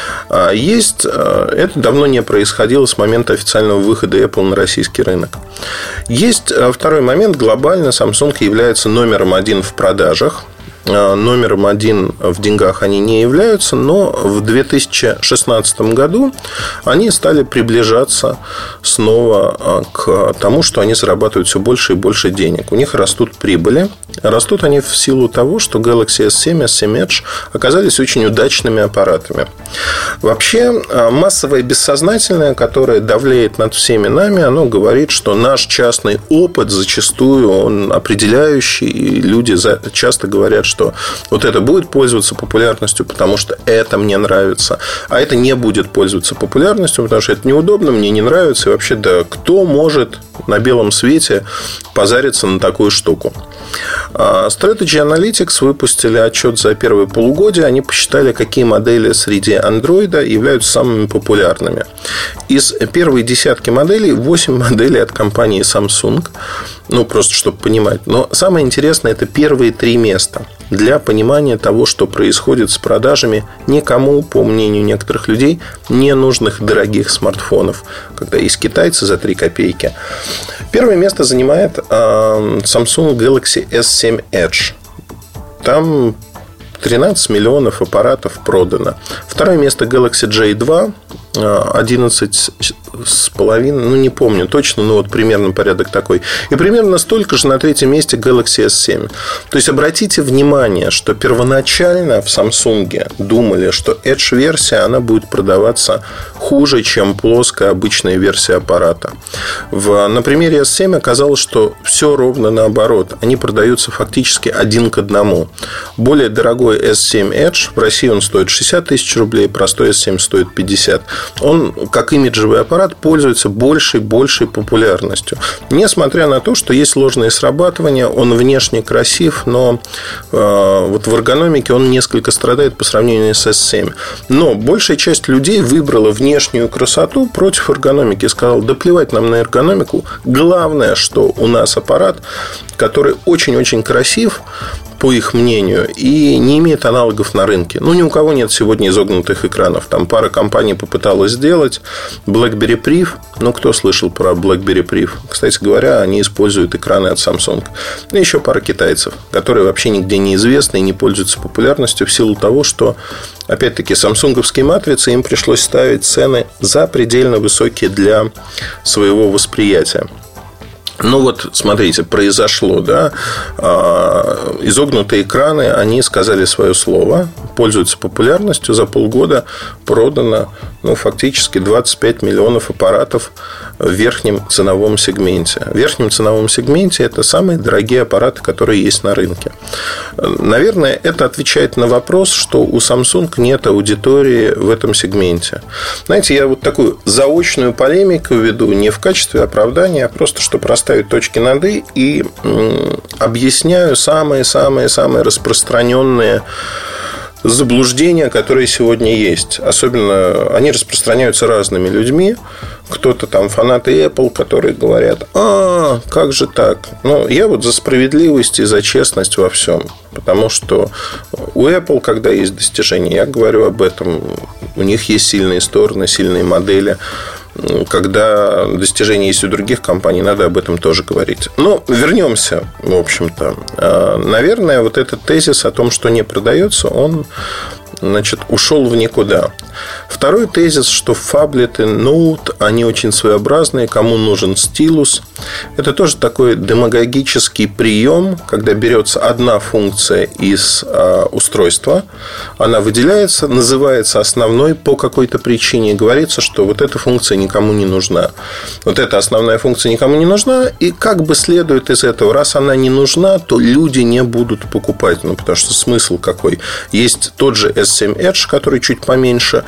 Это давно не происходило с момента официального выхода Apple на российский рынок. Есть второй момент. Глобально Samsung является номером 1 в продажах. Номером 1 в деньгах они не являются, но в 2016 году они стали приближаться снова к тому, что они зарабатывают все больше и больше денег. У них растут прибыли. Растут они в силу того, что Galaxy S7, S7 Edge оказались очень удачными аппаратами. Вообще, массовое бессознательное, которое давлеет над всеми нами, оно говорит, что наш частный опыт зачастую он определяющий, и люди часто говорят, что вот это будет пользоваться популярностью, потому что это мне нравится, а это не будет пользоваться популярностью, потому что это неудобно, мне не нравится, и вообще, кто может на белом свете позариться на такую штуку? Strategy Analytics выпустили отчет за первое полугодие. Они посчитали, какие модели среди Android являются самыми популярными. Из первой десятки моделей 8 моделей от компании Samsung. Просто чтобы понимать. Но самое интересное — это первые 3 места. Для понимания того, что происходит с продажами никому, по мнению некоторых людей, не нужных дорогих смартфонов, когда есть китайцы за 3 копейки. Первое место занимает Samsung Galaxy S7 Edge. Там 13 миллионов аппаратов продано. Второе место Galaxy J2, 11,5, не помню точно, но вот примерно порядок такой. И примерно столько же на третьем месте Galaxy S7. То есть, обратите внимание, что первоначально в Samsung думали, что Edge-версия, она будет продаваться хуже, чем плоская обычная версия аппарата. На примере S7 оказалось, что все ровно наоборот. Они продаются фактически 1 к 1. Более дорогой S7 Edge, в России он стоит 60 тысяч рублей, простой S7 стоит 50. Он, как имиджевый аппарат, пользуется большей популярностью. Несмотря на то, что есть ложные срабатывания, он внешне красив, но вот в эргономике он несколько страдает по сравнению с S7. Но большая часть людей выбрала внешнюю красоту против эргономики и сказала: да плевать нам на эргономику. Главное, что у нас аппарат, который очень-очень красив, по их мнению, и не имеет аналогов на рынке. Ни у кого нет сегодня изогнутых экранов. Там пара компаний попыталась сделать. BlackBerry Priv. Кто слышал про BlackBerry Priv? Кстати говоря, они используют экраны от Samsung. И еще пара китайцев, которые вообще нигде не известны и не пользуются популярностью в силу того, что, опять-таки, самсунговские матрицы, им пришлось ставить цены запредельно высокие для своего восприятия. Смотрите, произошло, да, изогнутые экраны, они сказали свое слово, пользуются популярностью, за полгода продано, фактически 25 миллионов аппаратов в верхнем ценовом сегменте. В верхнем ценовом сегменте это самые дорогие аппараты, которые есть на рынке. Наверное, это отвечает на вопрос, что у Samsung нет аудитории в этом сегменте. Знаете, я вот такую заочную полемику веду не в качестве оправдания, а просто чтобы расставить точки над «и» и объясняю самые-самые-самые распространенные заблуждения, которые сегодня есть. Особенно они распространяются разными людьми. Кто-то там фанаты Apple, которые говорят: как же так? Я вот за справедливость и за честность во всем. Потому что у Apple, когда есть достижения, я говорю об этом, у них есть сильные стороны, сильные модели. Когда достижения есть у других компаний, надо об этом тоже говорить. Но вернемся, в общем-то. Наверное, вот этот тезис о том, что не продается, он, ушел в никуда. Второй тезис, что фаблеты Note, они очень своеобразные, кому нужен стилус. Это тоже такой демагогический прием, когда берется одна функция из устройства, она выделяется, называется основной по какой-то причине, и говорится, что вот эта функция никому не нужна. Вот эта основная функция никому не нужна, и как бы следует из этого, раз она не нужна, то люди не будут покупать. Потому что смысл какой? Есть тот же S7 Edge, который чуть поменьше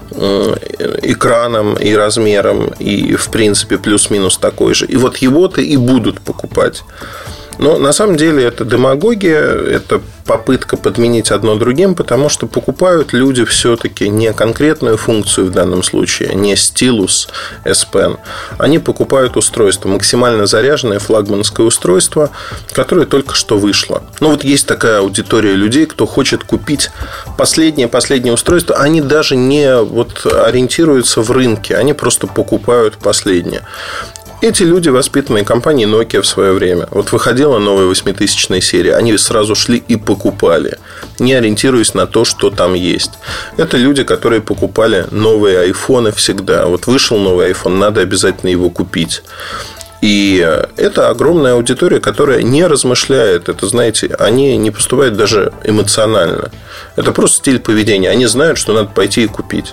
экраном и размером, и в принципе плюс-минус такой же. И вот его-то и будут покупать. Но на самом деле это демагогия, это попытка подменить одно другим, потому что покупают люди все-таки не конкретную функцию в данном случае, не стилус S Pen. Они покупают устройство, максимально заряженное флагманское устройство, которое только что вышло. Есть такая аудитория людей, кто хочет купить последнее устройство. Они даже не ориентируются в рынке, они просто покупают последнее. Эти люди, воспитанные компанией Nokia в свое время. Выходила новая 8000-я серия, они сразу шли и покупали, не ориентируясь на то, что там есть. Это люди, которые покупали новые айфоны всегда. Вышел новый iPhone, надо обязательно его купить. И это огромная аудитория, которая не размышляет. Это, знаете, они не поступают даже эмоционально. Это просто стиль поведения. Они знают, что надо пойти и купить.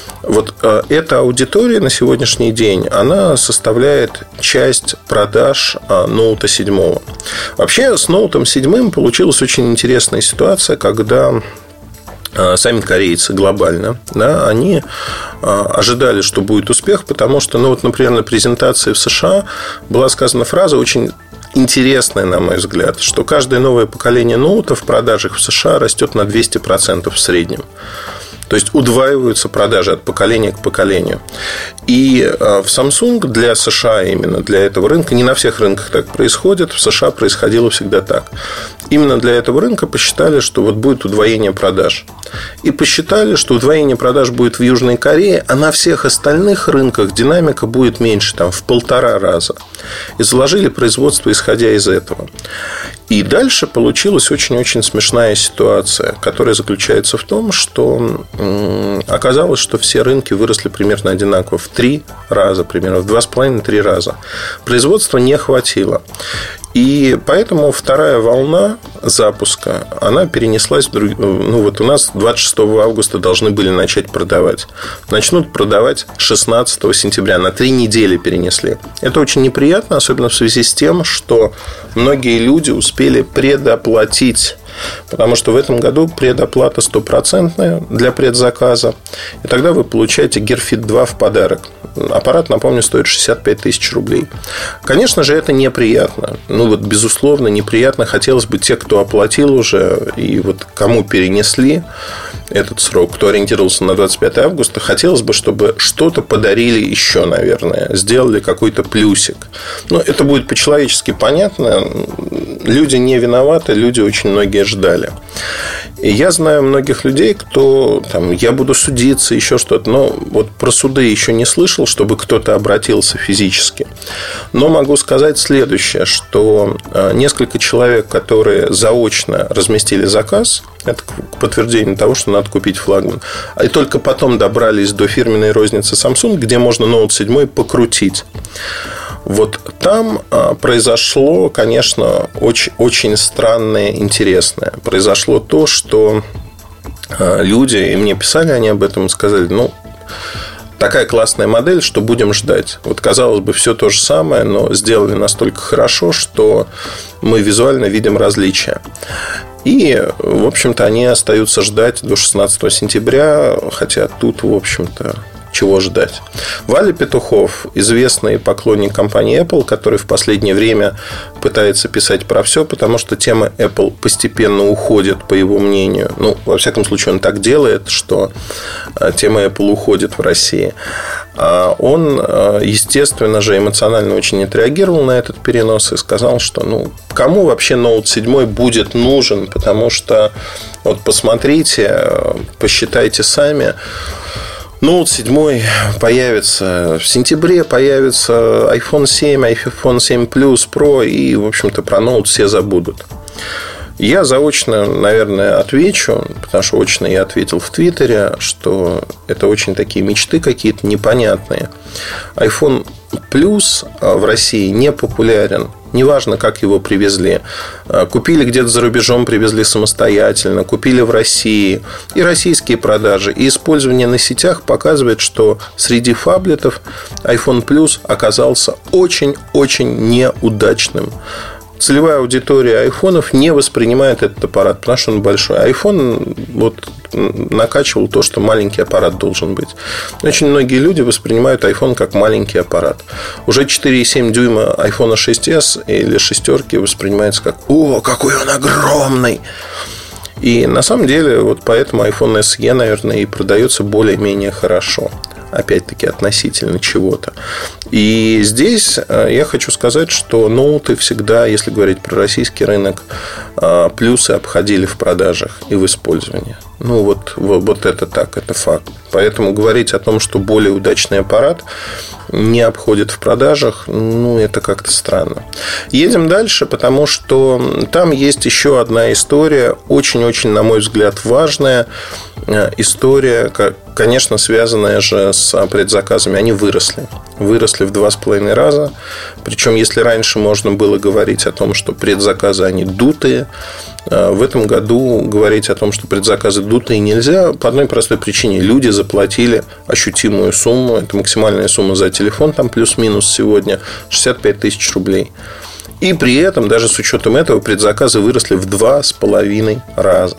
Эта аудитория на сегодняшний день, она составляет часть продаж Note 7. Вообще, с Note 7 получилась очень интересная ситуация, когда сами корейцы глобально, они ожидали, что будет успех, потому что, например, на презентации в США была сказана фраза очень интересная, на мой взгляд, что каждое новое поколение ноута в продажах в США растет на 200% в среднем. То есть удваиваются продажи от поколения к поколению. И в Samsung для США, именно для этого рынка, не на всех рынках так происходит, в США происходило всегда так. Именно для этого рынка посчитали, что будет удвоение продаж. И посчитали, что удвоение продаж будет в Южной Корее, а на всех остальных рынках динамика будет меньше, в 1,5 раза. И заложили производство, исходя из этого. И дальше получилась очень-очень смешная ситуация, которая заключается в том, что оказалось, что все рынки выросли примерно одинаково в 3 раза, примерно в 2,5-3 раза. Производства не хватило. И поэтому вторая волна запуска, она перенеслась вот у нас 26 августа должны были начать продавать. Начнут продавать 16 сентября. На 3 недели перенесли. Это очень неприятно, особенно в связи с тем, что многие люди успели предоплатить. Потому что в этом году предоплата 100% для предзаказа. И тогда вы получаете Gear Fit 2 в подарок. Аппарат, напомню, стоит 65 тысяч рублей. Конечно же, это неприятно. Безусловно, неприятно. Хотелось бы те, кто оплатил уже, и кому перенесли этот срок, кто ориентировался на 25 августа, хотелось бы, чтобы что-то подарили еще, наверное. Сделали какой-то плюсик. Это будет по-человечески понятно. Люди не виноваты, люди очень многие ждали. И я знаю многих людей, кто я буду судиться, еще что-то. Но про суды еще не слышал, чтобы кто-то обратился физически. Но могу сказать следующее, что несколько человек, которые заочно разместили заказ, это к подтверждению того, что надо купить флагман, и только потом добрались до фирменной розницы Samsung, где можно Note 7 покрутить. Там произошло, конечно, очень, очень странное, интересное. Произошло то, что люди, и мне писали они об этом, и сказали, такая классная модель, что будем ждать. Казалось бы, все то же самое, но сделали настолько хорошо, что мы визуально видим различия. И, в общем-то, они остаются ждать до 16 сентября, хотя тут, в общем-то, чего ждать. Валя Петухов, известный поклонник компании Apple, который в последнее время пытается писать про все, потому что тема Apple постепенно уходит, по его мнению. Во всяком случае, он так делает, что тема Apple уходит в России. Он, естественно же, эмоционально очень отреагировал на этот перенос и сказал, что кому вообще Note 7 будет нужен, потому что посмотрите, посчитайте сами. Note 7 появится в сентябре, появится iPhone 7, iPhone 7 Plus Pro, и, в общем-то, про Note все забудут. Я заочно, наверное, отвечу, потому что очно я ответил в Твиттере, что это очень такие мечты какие-то непонятные. iPhone Plus в России не популярен. Неважно, как его привезли. Купили где-то за рубежом, привезли самостоятельно. Купили в России. И российские продажи, и использование на сетях показывает, что среди фаблетов iPhone Plus оказался очень-очень неудачным. Целевая аудитория айфонов не воспринимает этот аппарат, потому что он большой. Айфон накачивал то, что маленький аппарат должен быть. Очень многие люди воспринимают iPhone как маленький аппарат. Уже 4,7 дюйма iPhone 6s или шестерки воспринимается как «О, какой он огромный!». И на самом деле поэтому iPhone SE, наверное, и продается более-менее хорошо. Опять-таки относительно чего-то. И здесь я хочу сказать, что ноуты всегда, если говорить про российский рынок, плюсы обходили в продажах и в использовании. Это так, это факт. Поэтому говорить о том, что более удачный аппарат не обходит в продажах, это как-то странно. Едем дальше, потому что там есть еще одна история, очень-очень, на мой взгляд, важная история, конечно, связанная же с предзаказами. Они выросли в 2,5 раза. Причем, если раньше можно было говорить о том, что предзаказы, они дутые, в этом году говорить о том, что предзаказы дутые, нельзя по одной простой причине. Люди заплатили ощутимую сумму. Это максимальная сумма за телефон, там плюс-минус сегодня 65 тысяч рублей. И при этом, даже с учетом этого, предзаказы выросли в 2,5 раза.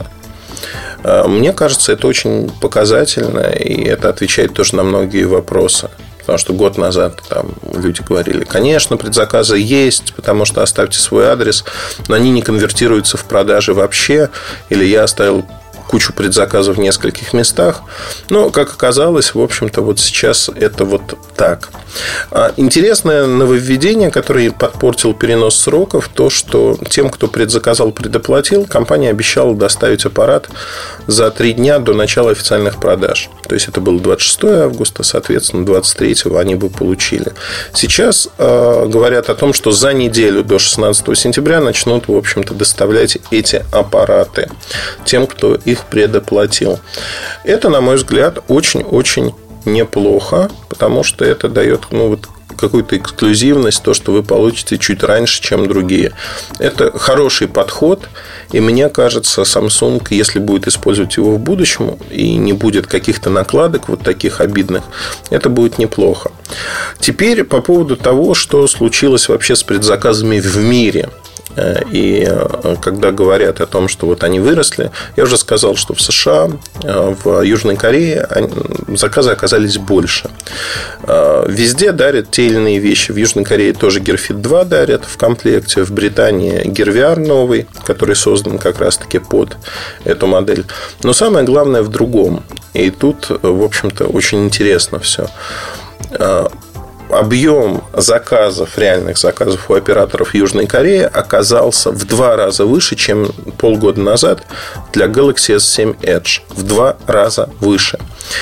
Мне кажется, это очень показательно, и это отвечает тоже на многие вопросы. Потому что год назад люди говорили, конечно, предзаказы есть, потому что оставьте свой адрес, но они не конвертируются в продажи вообще. Или я оставил кучу предзаказов в нескольких местах. Но, как оказалось, в общем-то, вот сейчас это вот так. Интересное нововведение, которое подпортил перенос сроков, то, что тем, кто предзаказал, предоплатил, компания обещала доставить аппарат за 3 дня до начала официальных продаж. То есть, это было 26 августа, соответственно, 23-го они бы получили. Сейчас говорят о том, что за неделю до 16 сентября начнут, в общем-то, доставлять эти аппараты тем, кто их предоплатил. Это, на мой взгляд, очень-очень неплохо, потому что это дает, какую-то эксклюзивность, то, что вы получите чуть раньше, чем другие. Это хороший подход, и мне кажется, Samsung, если будет использовать его в будущем и не будет каких-то накладок вот таких обидных, это будет неплохо. Теперь по поводу того, что случилось вообще с предзаказами в мире. И когда говорят о том, что вот они выросли, я уже сказал, что в США, в Южной Корее заказы оказались больше. Везде дарят те или иные вещи. В Южной Корее тоже Gear Fit 2 дарят в комплекте. В Британии Gear VR новый, который создан как раз-таки под эту модель. Но самое главное в другом. И тут, в общем-то, очень интересно все. Объем заказов, реальных заказов у операторов Южной Кореи оказался в 2 раза выше, чем полгода назад для Galaxy S7 Edge. В 2 раза выше.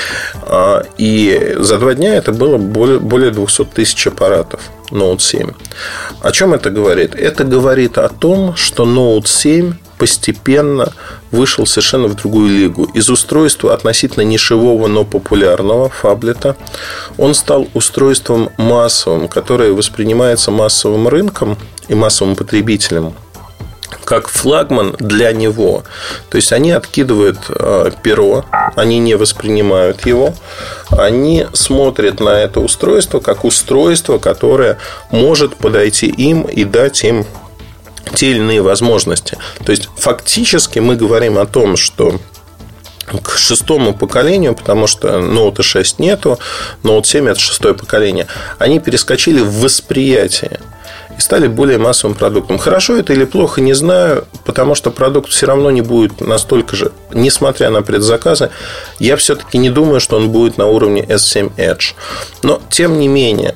И за 2 дня это было более 200 тысяч аппаратов Note 7. О чем это говорит? Это говорит о том, что Note 7 постепенно вышел совершенно в другую лигу. Из устройства относительно нишевого, но популярного фаблета он стал устройством массовым, которое воспринимается массовым рынком и массовым потребителем как флагман для него. То есть, они откидывают перо, они не воспринимают его, они смотрят на это устройство как устройство, которое может подойти им и дать им те или иные возможности. То есть, фактически мы говорим о том, что к 6-му поколению, потому что Note 6 нету, Note 7 это 6-е поколение, они перескочили в восприятие и стали более массовым продуктом. Хорошо это или плохо, не знаю, потому что продукт все равно не будет настолько же, несмотря на предзаказы, я все-таки не думаю, что он будет на уровне S7 Edge. Но, тем не менее,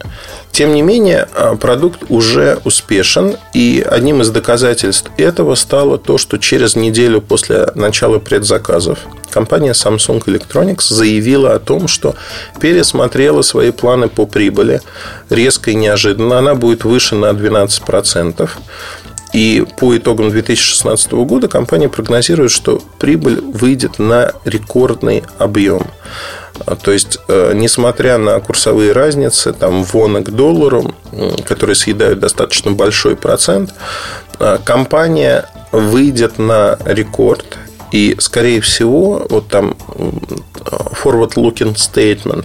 продукт уже успешен, и одним из доказательств этого стало то, что через неделю после начала предзаказов компания Samsung Electronics заявила о том, что пересмотрела свои планы по прибыли резко и неожиданно. Она будет выше на 12%. И по итогам 2016 года компания прогнозирует, что прибыль выйдет на рекордный объем. То есть, несмотря на курсовые разницы, там, вона к доллару, которые съедают достаточно большой процент, компания выйдет на рекорд. И, скорее всего, вот там forward-looking statement,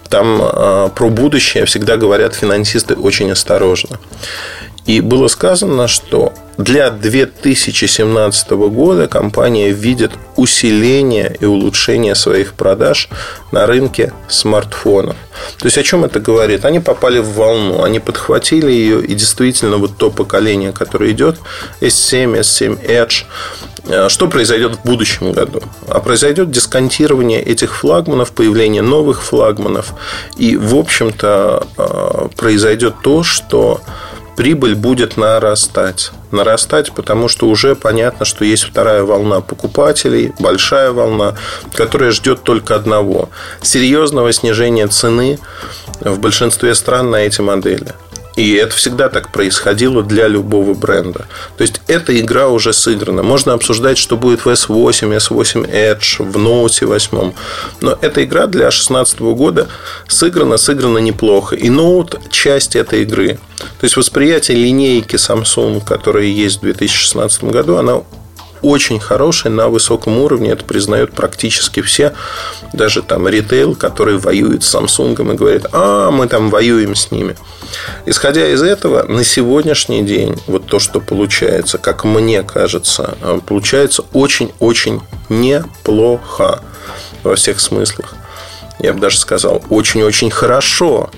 там про будущее всегда говорят финансисты очень осторожно. И было сказано, что для 2017 года компания видит усиление и улучшение своих продаж на рынке смартфонов. То есть, о чем это говорит? Они попали в волну, они подхватили ее, и действительно вот то поколение, которое идет, S7, S7 Edge, что произойдет в будущем году? А произойдет дисконтирование этих флагманов, появление новых флагманов. И, в общем-то, произойдет то, что прибыль будет нарастать. Нарастать, потому что уже понятно, что есть вторая волна покупателей, большая волна, которая ждет только одного – серьезного снижения цены в большинстве стран на эти модели. И это всегда так происходило для любого бренда. То есть, эта игра уже сыграна. Можно обсуждать, что будет в S8, S8 Edge, в Note 8. Но эта игра для 2016 года сыграна неплохо. И Note – часть этой игры. То есть, восприятие линейки Samsung, которая есть в 2016 году, она очень хорошая, на высоком уровне. Это признают практически все. Даже там ритейл, который воюет с Samsung и говорит: мы там воюем с ними. Исходя из этого, на сегодняшний день вот то, что получается, как мне кажется, получается очень-очень неплохо во всех смыслах. Я бы даже сказал, очень-очень хорошо.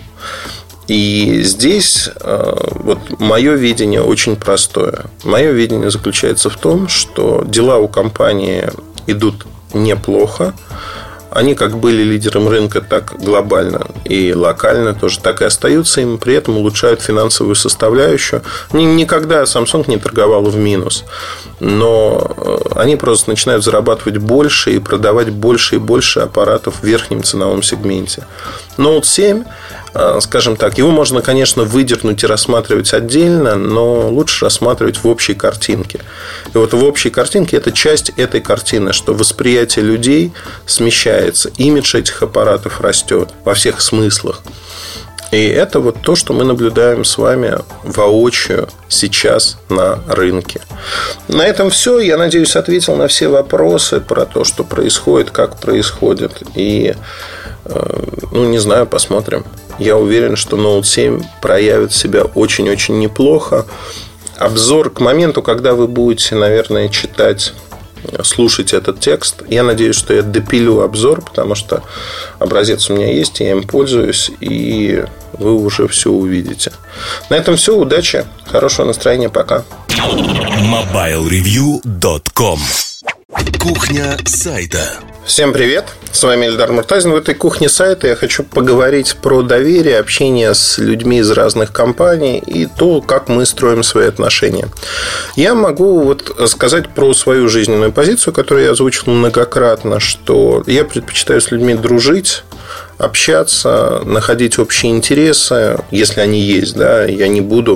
И здесь вот мое видение очень простое. Мое видение заключается в том, что дела у компании идут неплохо. Они как были лидером рынка, так глобально и локально тоже так и остаются им, при этом улучшают финансовую составляющую. Никогда Samsung не торговал в минус, но они просто начинают зарабатывать больше и продавать больше и больше аппаратов в верхнем ценовом сегменте. Note 7, скажем так, его можно, конечно, выдернуть и рассматривать отдельно, но лучше рассматривать в общей картинке. И вот в общей картинке это часть этой картины, что восприятие людей смещается, имидж этих аппаратов растет во всех смыслах. И это вот то, что мы наблюдаем с вами воочию сейчас на рынке. На этом все. Я надеюсь, ответил на все вопросы про то, что происходит, как происходит. И, не знаю, посмотрим. Я уверен, что Note 7 проявит себя очень-очень неплохо. Обзор к моменту, когда вы будете, наверное, слушать этот текст. Я надеюсь, что я допилю обзор, потому что образец у меня есть, я им пользуюсь, и вы уже все увидите. На этом все. Удачи, хорошего настроения, пока. MobileReview.com. Кухня сайта. Всем привет, с вами Эльдар Муртазин. В этой кухне сайта я хочу поговорить про доверие, общение с людьми из разных компаний и то, как мы строим свои отношения. Я могу сказать про свою жизненную позицию, которую я озвучил многократно, что я предпочитаю с людьми дружить, общаться, находить общие интересы, если они есть, да, я не буду.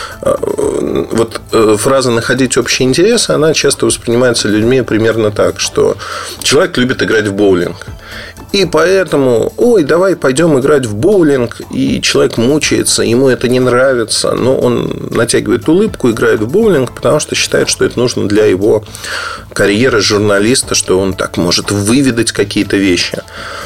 Фраза «находить общие интересы», она часто воспринимается людьми примерно так, что человек любит играть в боулинг. И поэтому, давай пойдем играть в боулинг, и человек мучается, ему это не нравится, но он натягивает улыбку, играет в боулинг, потому что считает, что это нужно для его карьеры журналиста, что он так может выведать какие-то вещи.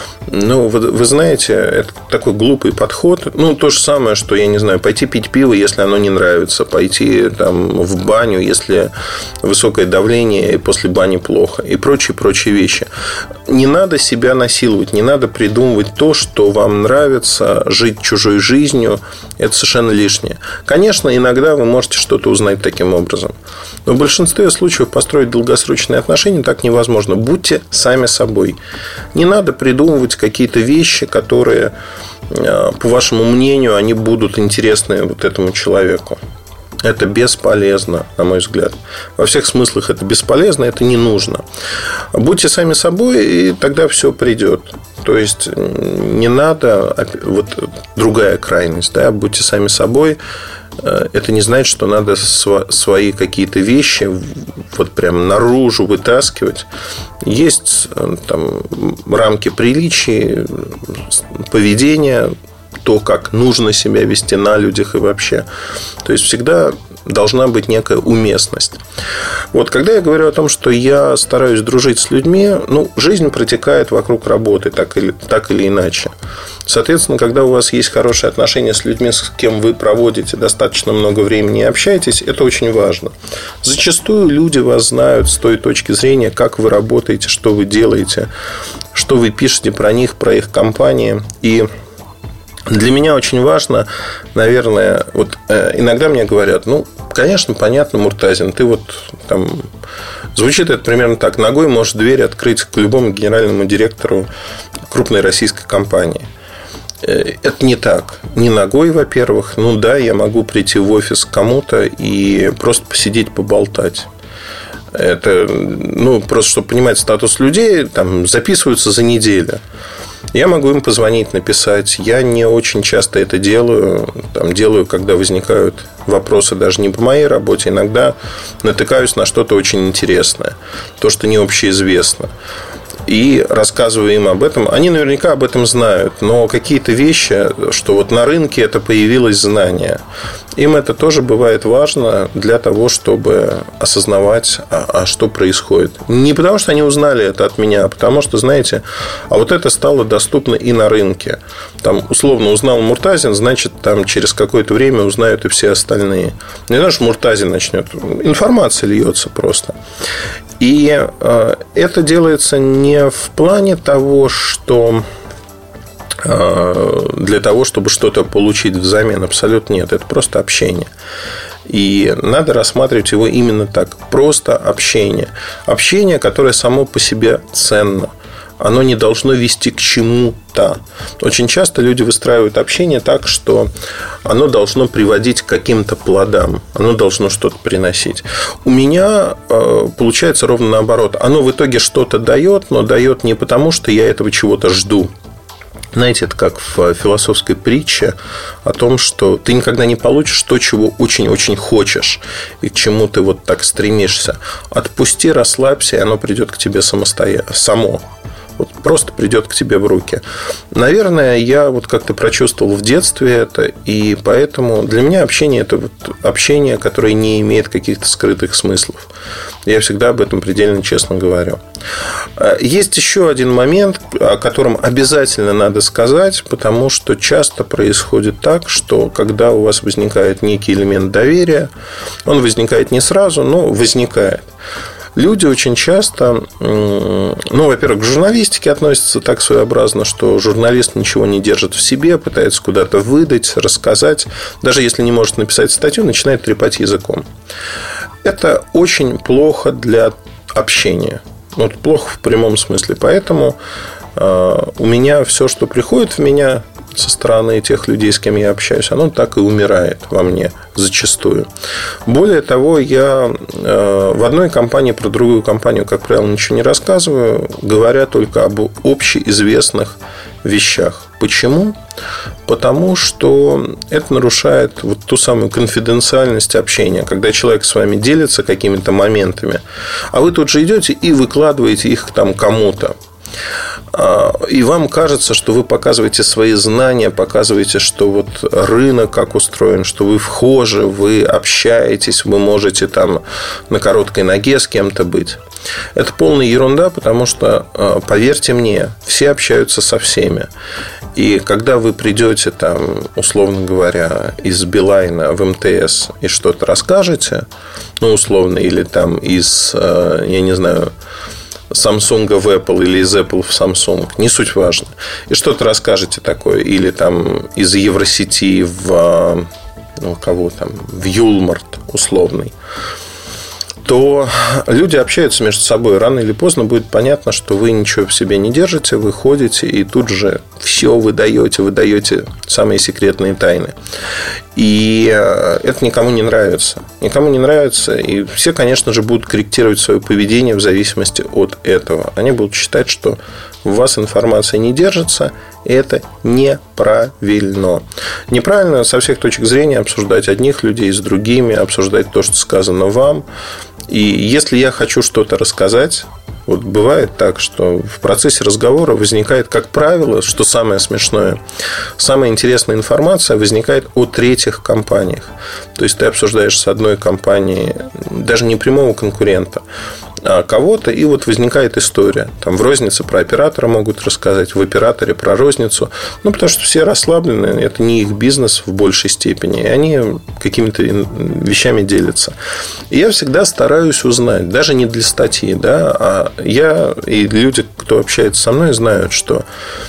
Вы знаете, это такой глупый подход. То же самое, что, я не знаю, пойти пить пиво, если оно не нравится, пойти в баню, если высокое давление и после бани плохо, и прочие вещи. Не надо себя насиловать, не надо придумывать то, что вам нравится, жить чужой жизнью. Это совершенно лишнее. Конечно, иногда вы можете что-то узнать таким образом, но в большинстве случаев построить долгосрочные отношения так невозможно. Будьте сами собой. Не надо придумывать какие-то вещи, которые, по вашему мнению, они будут интересны этому человеку. Это бесполезно, на мой взгляд. Во всех смыслах это бесполезно, это не нужно. Будьте сами собой, и тогда все придет. То есть не надо, другая крайность, да, будьте сами собой. Это не значит, что надо свои какие-то вещи прям наружу вытаскивать. Есть рамки приличий, поведения, то, как нужно себя вести на людях и вообще. То есть всегда должна быть некая уместность. Когда я говорю о том, что я стараюсь дружить с людьми, жизнь протекает вокруг работы, так или иначе. Соответственно, когда у вас есть хорошие отношения с людьми, с кем вы проводите достаточно много времени и общаетесь, это очень важно. Зачастую люди вас знают с той точки зрения, как вы работаете, что вы делаете, что вы пишете про них, про их компании. И для меня очень важно, наверное, иногда мне говорят, конечно, понятно, Муртазин, ты звучит это примерно так: ногой можешь дверь открыть к любому генеральному директору крупной российской компании. Это не так. Не ногой, во-первых. Я могу прийти в офис к кому-то и просто посидеть, поболтать. Это, просто чтобы понимать статус людей, записываются за неделю. Я могу им позвонить, написать. Я не очень часто это делаю. Делаю, когда возникают вопросы даже не по моей работе. Иногда натыкаюсь на что-то очень интересное, то, что не общеизвестно, и рассказываю им об этом. Они наверняка об этом знают, но какие-то вещи, что на рынке это появилось знание, им это тоже бывает важно для того, чтобы осознавать, что происходит. Не потому, что они узнали это от меня, а потому что, знаете, это стало доступно и на рынке. Условно узнал Муртазин, значит, через какое-то время узнают и все остальные. Не знаю, что Муртазин начнет. Информация льется просто. И это делается не в плане того, что для того, чтобы что-то получить взамен. Абсолютно нет. Это просто общение. И надо рассматривать его именно так. Просто общение. Общение, которое само по себе ценно. Оно не должно вести к чему-то. Очень часто люди выстраивают общение так, что оно должно приводить к каким-то плодам. Оно должно что-то приносить. У меня получается ровно наоборот. Оно в итоге что-то дает, но дает не потому, что я этого чего-то жду. Знаете, это как в философской притче о том, что ты никогда не получишь то, чего очень-очень хочешь и к чему ты вот так стремишься. Отпусти, расслабься, и оно придет к тебе само. Вот просто придет к тебе в руки. Наверное, я вот как-то прочувствовал в детстве это, и поэтому для меня общение – это вот общение, которое не имеет каких-то скрытых смыслов. Я всегда об этом предельно честно говорю. Есть еще один момент, о котором обязательно надо сказать, потому что часто происходит так, что когда у вас возникает некий элемент доверия, он возникает не сразу, но возникает. Люди очень часто, во-первых, к журналистике относятся так своеобразно, что журналист ничего не держит в себе, пытается куда-то выдать, рассказать. Даже если не может написать статью, начинает трепать языком. Это очень плохо для общения. Вот плохо в прямом смысле. Поэтому у меня все, что приходит в меня со стороны тех людей, с кем я общаюсь, оно так и умирает во мне зачастую. Более того, я в одной компании про другую компанию, как правило, ничего не рассказываю, говоря только об общеизвестных вещах. Почему? Потому что это нарушает вот ту самую конфиденциальность общения, когда человек с вами делится какими-то моментами, а вы тут же идете и выкладываете их там кому-то. И вам кажется, что вы показываете свои знания, показываете, что вот рынок как устроен, что вы вхожи, вы общаетесь, вы можете там на короткой ноге с кем-то быть. Это полная ерунда, потому что, поверьте мне, все общаются со всеми. И когда вы придете там, условно говоря, из Билайна в МТС и что-то расскажете, условно, или там из, я не знаю, Samsung в Apple или из Apple в Samsung, не суть важно, и что-то расскажете такое, или там из Евросети в в Юлмарт условный, то люди общаются между собой. Рано или поздно будет понятно, что вы ничего в себе не держите, вы ходите и тут же все выдаете самые секретные тайны. И это никому не нравится. Никому не нравится. И все, конечно же, будут корректировать свое поведение в зависимости от этого. Они будут считать, что у вас информация не держится, и это неправильно. Неправильно со всех точек зрения обсуждать одних людей с другими, обсуждать то, что сказано вам. И если я хочу что-то рассказать, вот бывает так, что в процессе разговора возникает, как правило, что самое смешное, самая интересная информация возникает о третьих компаниях. То есть ты обсуждаешь с одной компанией даже не прямого конкурента, а кого-то, и вот возникает история. Там в рознице про оператора могут рассказать, в операторе про розницу. Потому что все расслаблены, это не их бизнес в большей степени, и они какими-то вещами делятся. И я всегда стараюсь узнать, даже не для статьи, а я и люди, кто общается со мной, знают, что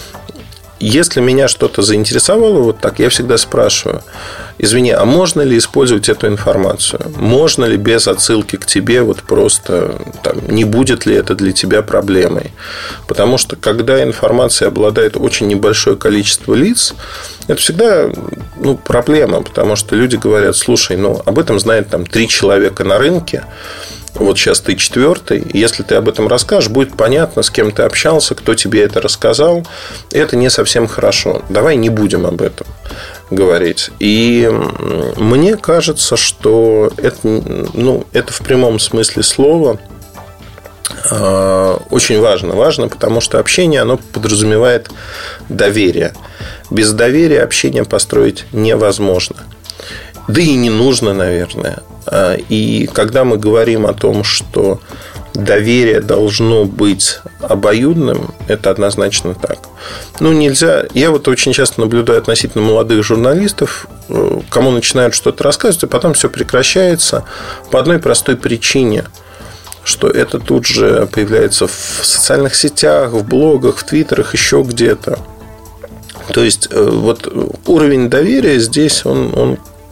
если меня что-то заинтересовало вот так, я всегда спрашиваю: извини, а можно ли использовать эту информацию? Можно ли без отсылки к тебе вот просто там, не будет ли это для тебя проблемой? Потому что когда информация обладает очень небольшое количество лиц, это всегда проблема, потому что люди говорят: слушай, об этом знает там 3 человека на рынке. Вот сейчас ты 4-й. Если ты об этом расскажешь, будет понятно, с кем ты общался, кто тебе это рассказал. Это не совсем хорошо. Давай не будем об этом говорить. И мне кажется, что это в прямом смысле слова очень важно. Важно, потому что общение, оно подразумевает доверие. Без доверия общение построить невозможно. Да и не нужно, наверное. И когда мы говорим о том, что доверие должно быть обоюдным, это однозначно так. Нельзя. Я вот очень часто наблюдаю относительно молодых журналистов, кому начинают что-то рассказывать, а потом все прекращается по одной простой причине, что это тут же появляется в социальных сетях, в блогах, в твиттерах, еще где-то. То есть вот уровень доверия здесь, он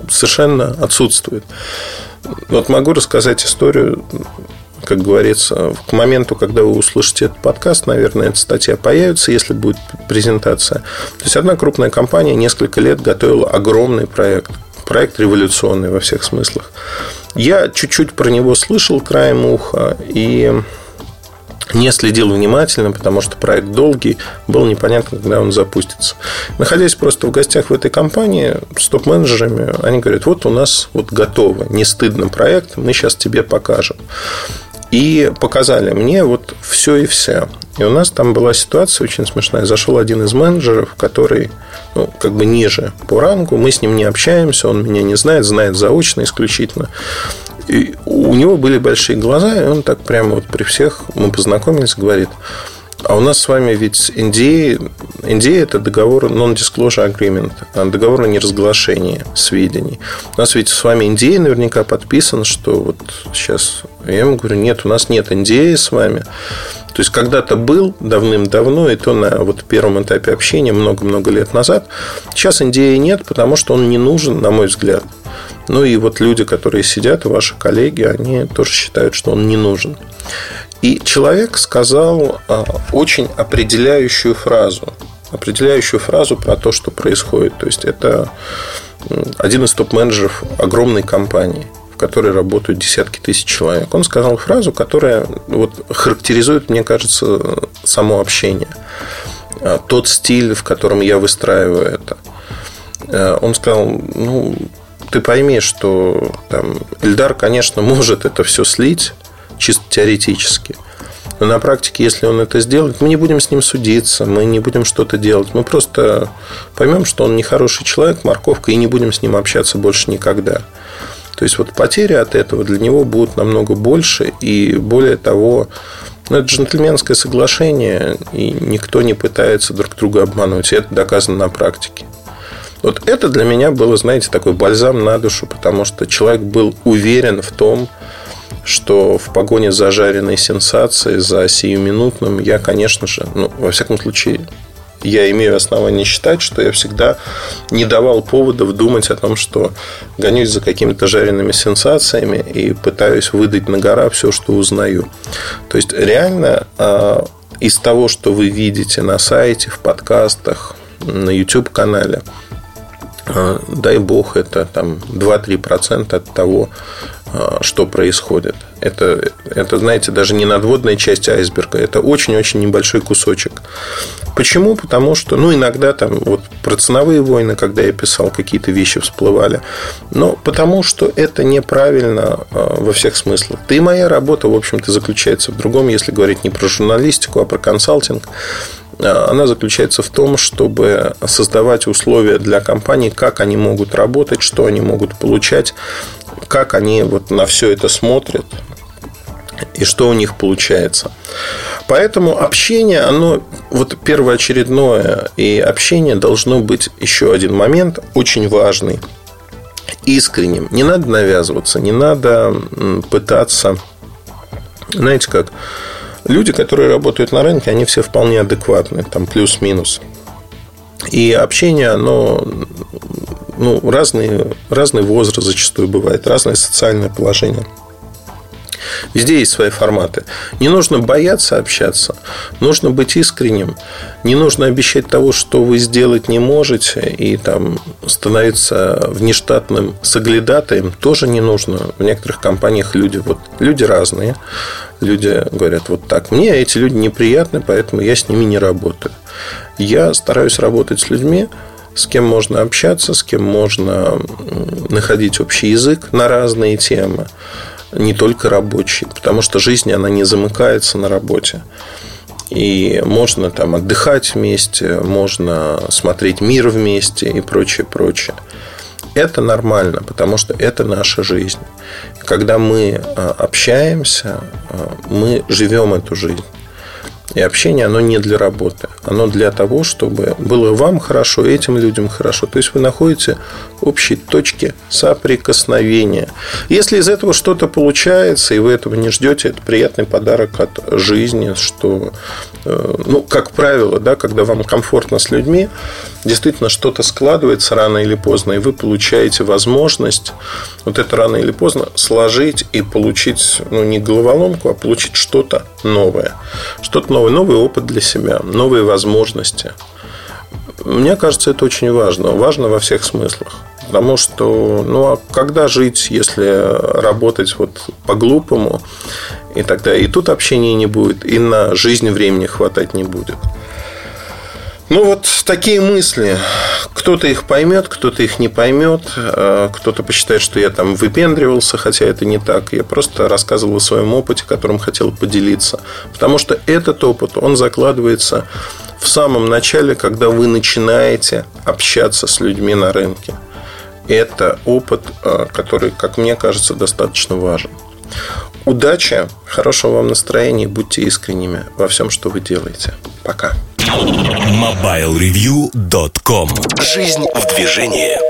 совершенно отсутствует. Вот могу рассказать историю, как говорится, к моменту, когда вы услышите этот подкаст, наверное, эта статья появится, если будет презентация. То есть, одна крупная компания несколько лет готовила огромный проект. Проект революционный во всех смыслах. Я чуть-чуть про него слышал краем уха и не следил внимательно, потому что проект долгий, было непонятно, когда он запустится. Находясь просто в гостях в этой компании с топ-менеджерами, они говорят: вот у нас вот готово, не стыдно проект, мы сейчас тебе покажем. И показали мне вот все и вся. И у нас там была ситуация очень смешная. Зашел один из менеджеров, который, как бы ниже по рангу. Мы с ним не общаемся, он меня не знает, знает заочно исключительно. И у него были большие глаза, и он так прямо вот при всех, мы познакомились, говорит: а у нас с вами ведь NDA это договор Non-Disclosure Agreement, договор о неразглашении сведений. У нас ведь с вами NDA наверняка подписан, что вот сейчас... Я ему говорю: нет, у нас нет NDA с вами. То есть, когда-то был давным-давно, и то на вот первом этапе общения много-много лет назад. Сейчас NDA нет, потому что он не нужен, на мой взгляд. Ну и вот люди, которые сидят, ваши коллеги, они тоже считают, что он не нужен. И человек сказал очень определяющую фразу про то, что происходит. То есть, это один из топ-менеджеров огромной компании, в которой работают десятки тысяч человек. Он сказал фразу, которая вот характеризует, мне кажется, само общение. Тот стиль, в котором я выстраиваю это. Он сказал: ты пойми, что там, Эльдар, конечно, может это все слить, чисто теоретически. Но на практике, если он это сделает, мы не будем с ним судиться, мы не будем что-то делать. Мы просто поймем, что он нехороший человек, морковка, и не будем с ним общаться больше никогда. То есть, вот потери от этого для него будут намного больше. И более того, это джентльменское соглашение, и никто не пытается друг друга обманывать. И это доказано на практике. Вот это для меня было, знаете, такой бальзам на душу, потому что человек был уверен в том, что в погоне за жареной сенсацией, за сиюминутным, я, конечно же, во всяком случае, я имею основание считать, что я всегда не давал поводов думать о том, что гонюсь за какими-то жареными сенсациями и пытаюсь выдать на гора все, что узнаю. То есть, реально, из того, что вы видите на сайте, в подкастах, на YouTube-канале, дай бог, это там 2-3% от того, что происходит. Это, знаете, даже не надводная часть айсберга. Это очень-очень небольшой кусочек. Почему? Потому что, иногда там вот про ценовые войны, когда я писал, какие-то вещи всплывали. Но потому что это неправильно во всех смыслах. Да и моя работа, в общем-то, заключается в другом, если говорить не про журналистику, а про консалтинг. Она заключается в том, чтобы создавать условия для компаний, как они могут работать, что они могут получать, как они вот на все это смотрят и что у них получается. Поэтому общение, оно вот первоочередное, и общение должно быть, еще один момент, очень важный, искренним. Не надо навязываться, не надо пытаться, знаете как, люди, которые работают на рынке, они все вполне адекватны, там плюс-минус. И общение, оно разный возраст зачастую бывает, разное социальное положение. Везде есть свои форматы. Не нужно бояться общаться, нужно быть искренним. Не нужно обещать того, что вы сделать не можете, и там становиться внештатным соглядатаем тоже не нужно. В некоторых компаниях люди разные. Люди говорят: вот так, мне эти люди неприятны, поэтому я с ними не работаю. Я стараюсь работать с людьми, с кем можно общаться, с кем можно находить общий язык на разные темы, не только рабочие, потому что жизнь, она не замыкается на работе. И можно там отдыхать вместе, можно смотреть мир вместе и прочее, прочее. Это нормально, потому что это наша жизнь. Когда мы общаемся, мы живем эту жизнь. И общение, оно не для работы. оно для того, чтобы было вам хорошо, этим людям хорошо. То есть вы находите общие точки соприкосновения. Если из этого что-то получается, и вы этого не ждете, это приятный подарок от жизни, что, как правило, да, когда вам комфортно с людьми, действительно что-то складывается рано или поздно, и вы получаете возможность вот это рано или поздно сложить и получить, не головоломку, а получить что-то новое. Что-то новое, новый опыт для себя, новые возможности. Мне кажется, это очень важно. Важно во всех смыслах. Потому что, а когда жить, если работать по-глупому, и тогда и тут общения не будет, и на жизнь времени хватать не будет. Такие мысли. Кто-то их поймет, кто-то их не поймет. Кто-то посчитает, что я там выпендривался, хотя это не так. Я просто рассказывал о своем опыте, которым хотел поделиться. Потому что этот опыт, он закладывается в самом начале, когда вы начинаете общаться с людьми на рынке. Это опыт, который, как мне кажется, достаточно важен. Удачи, хорошего вам настроения, будьте искренними во всем, что вы делаете. Пока. MobileReview.com. Жизнь в движении.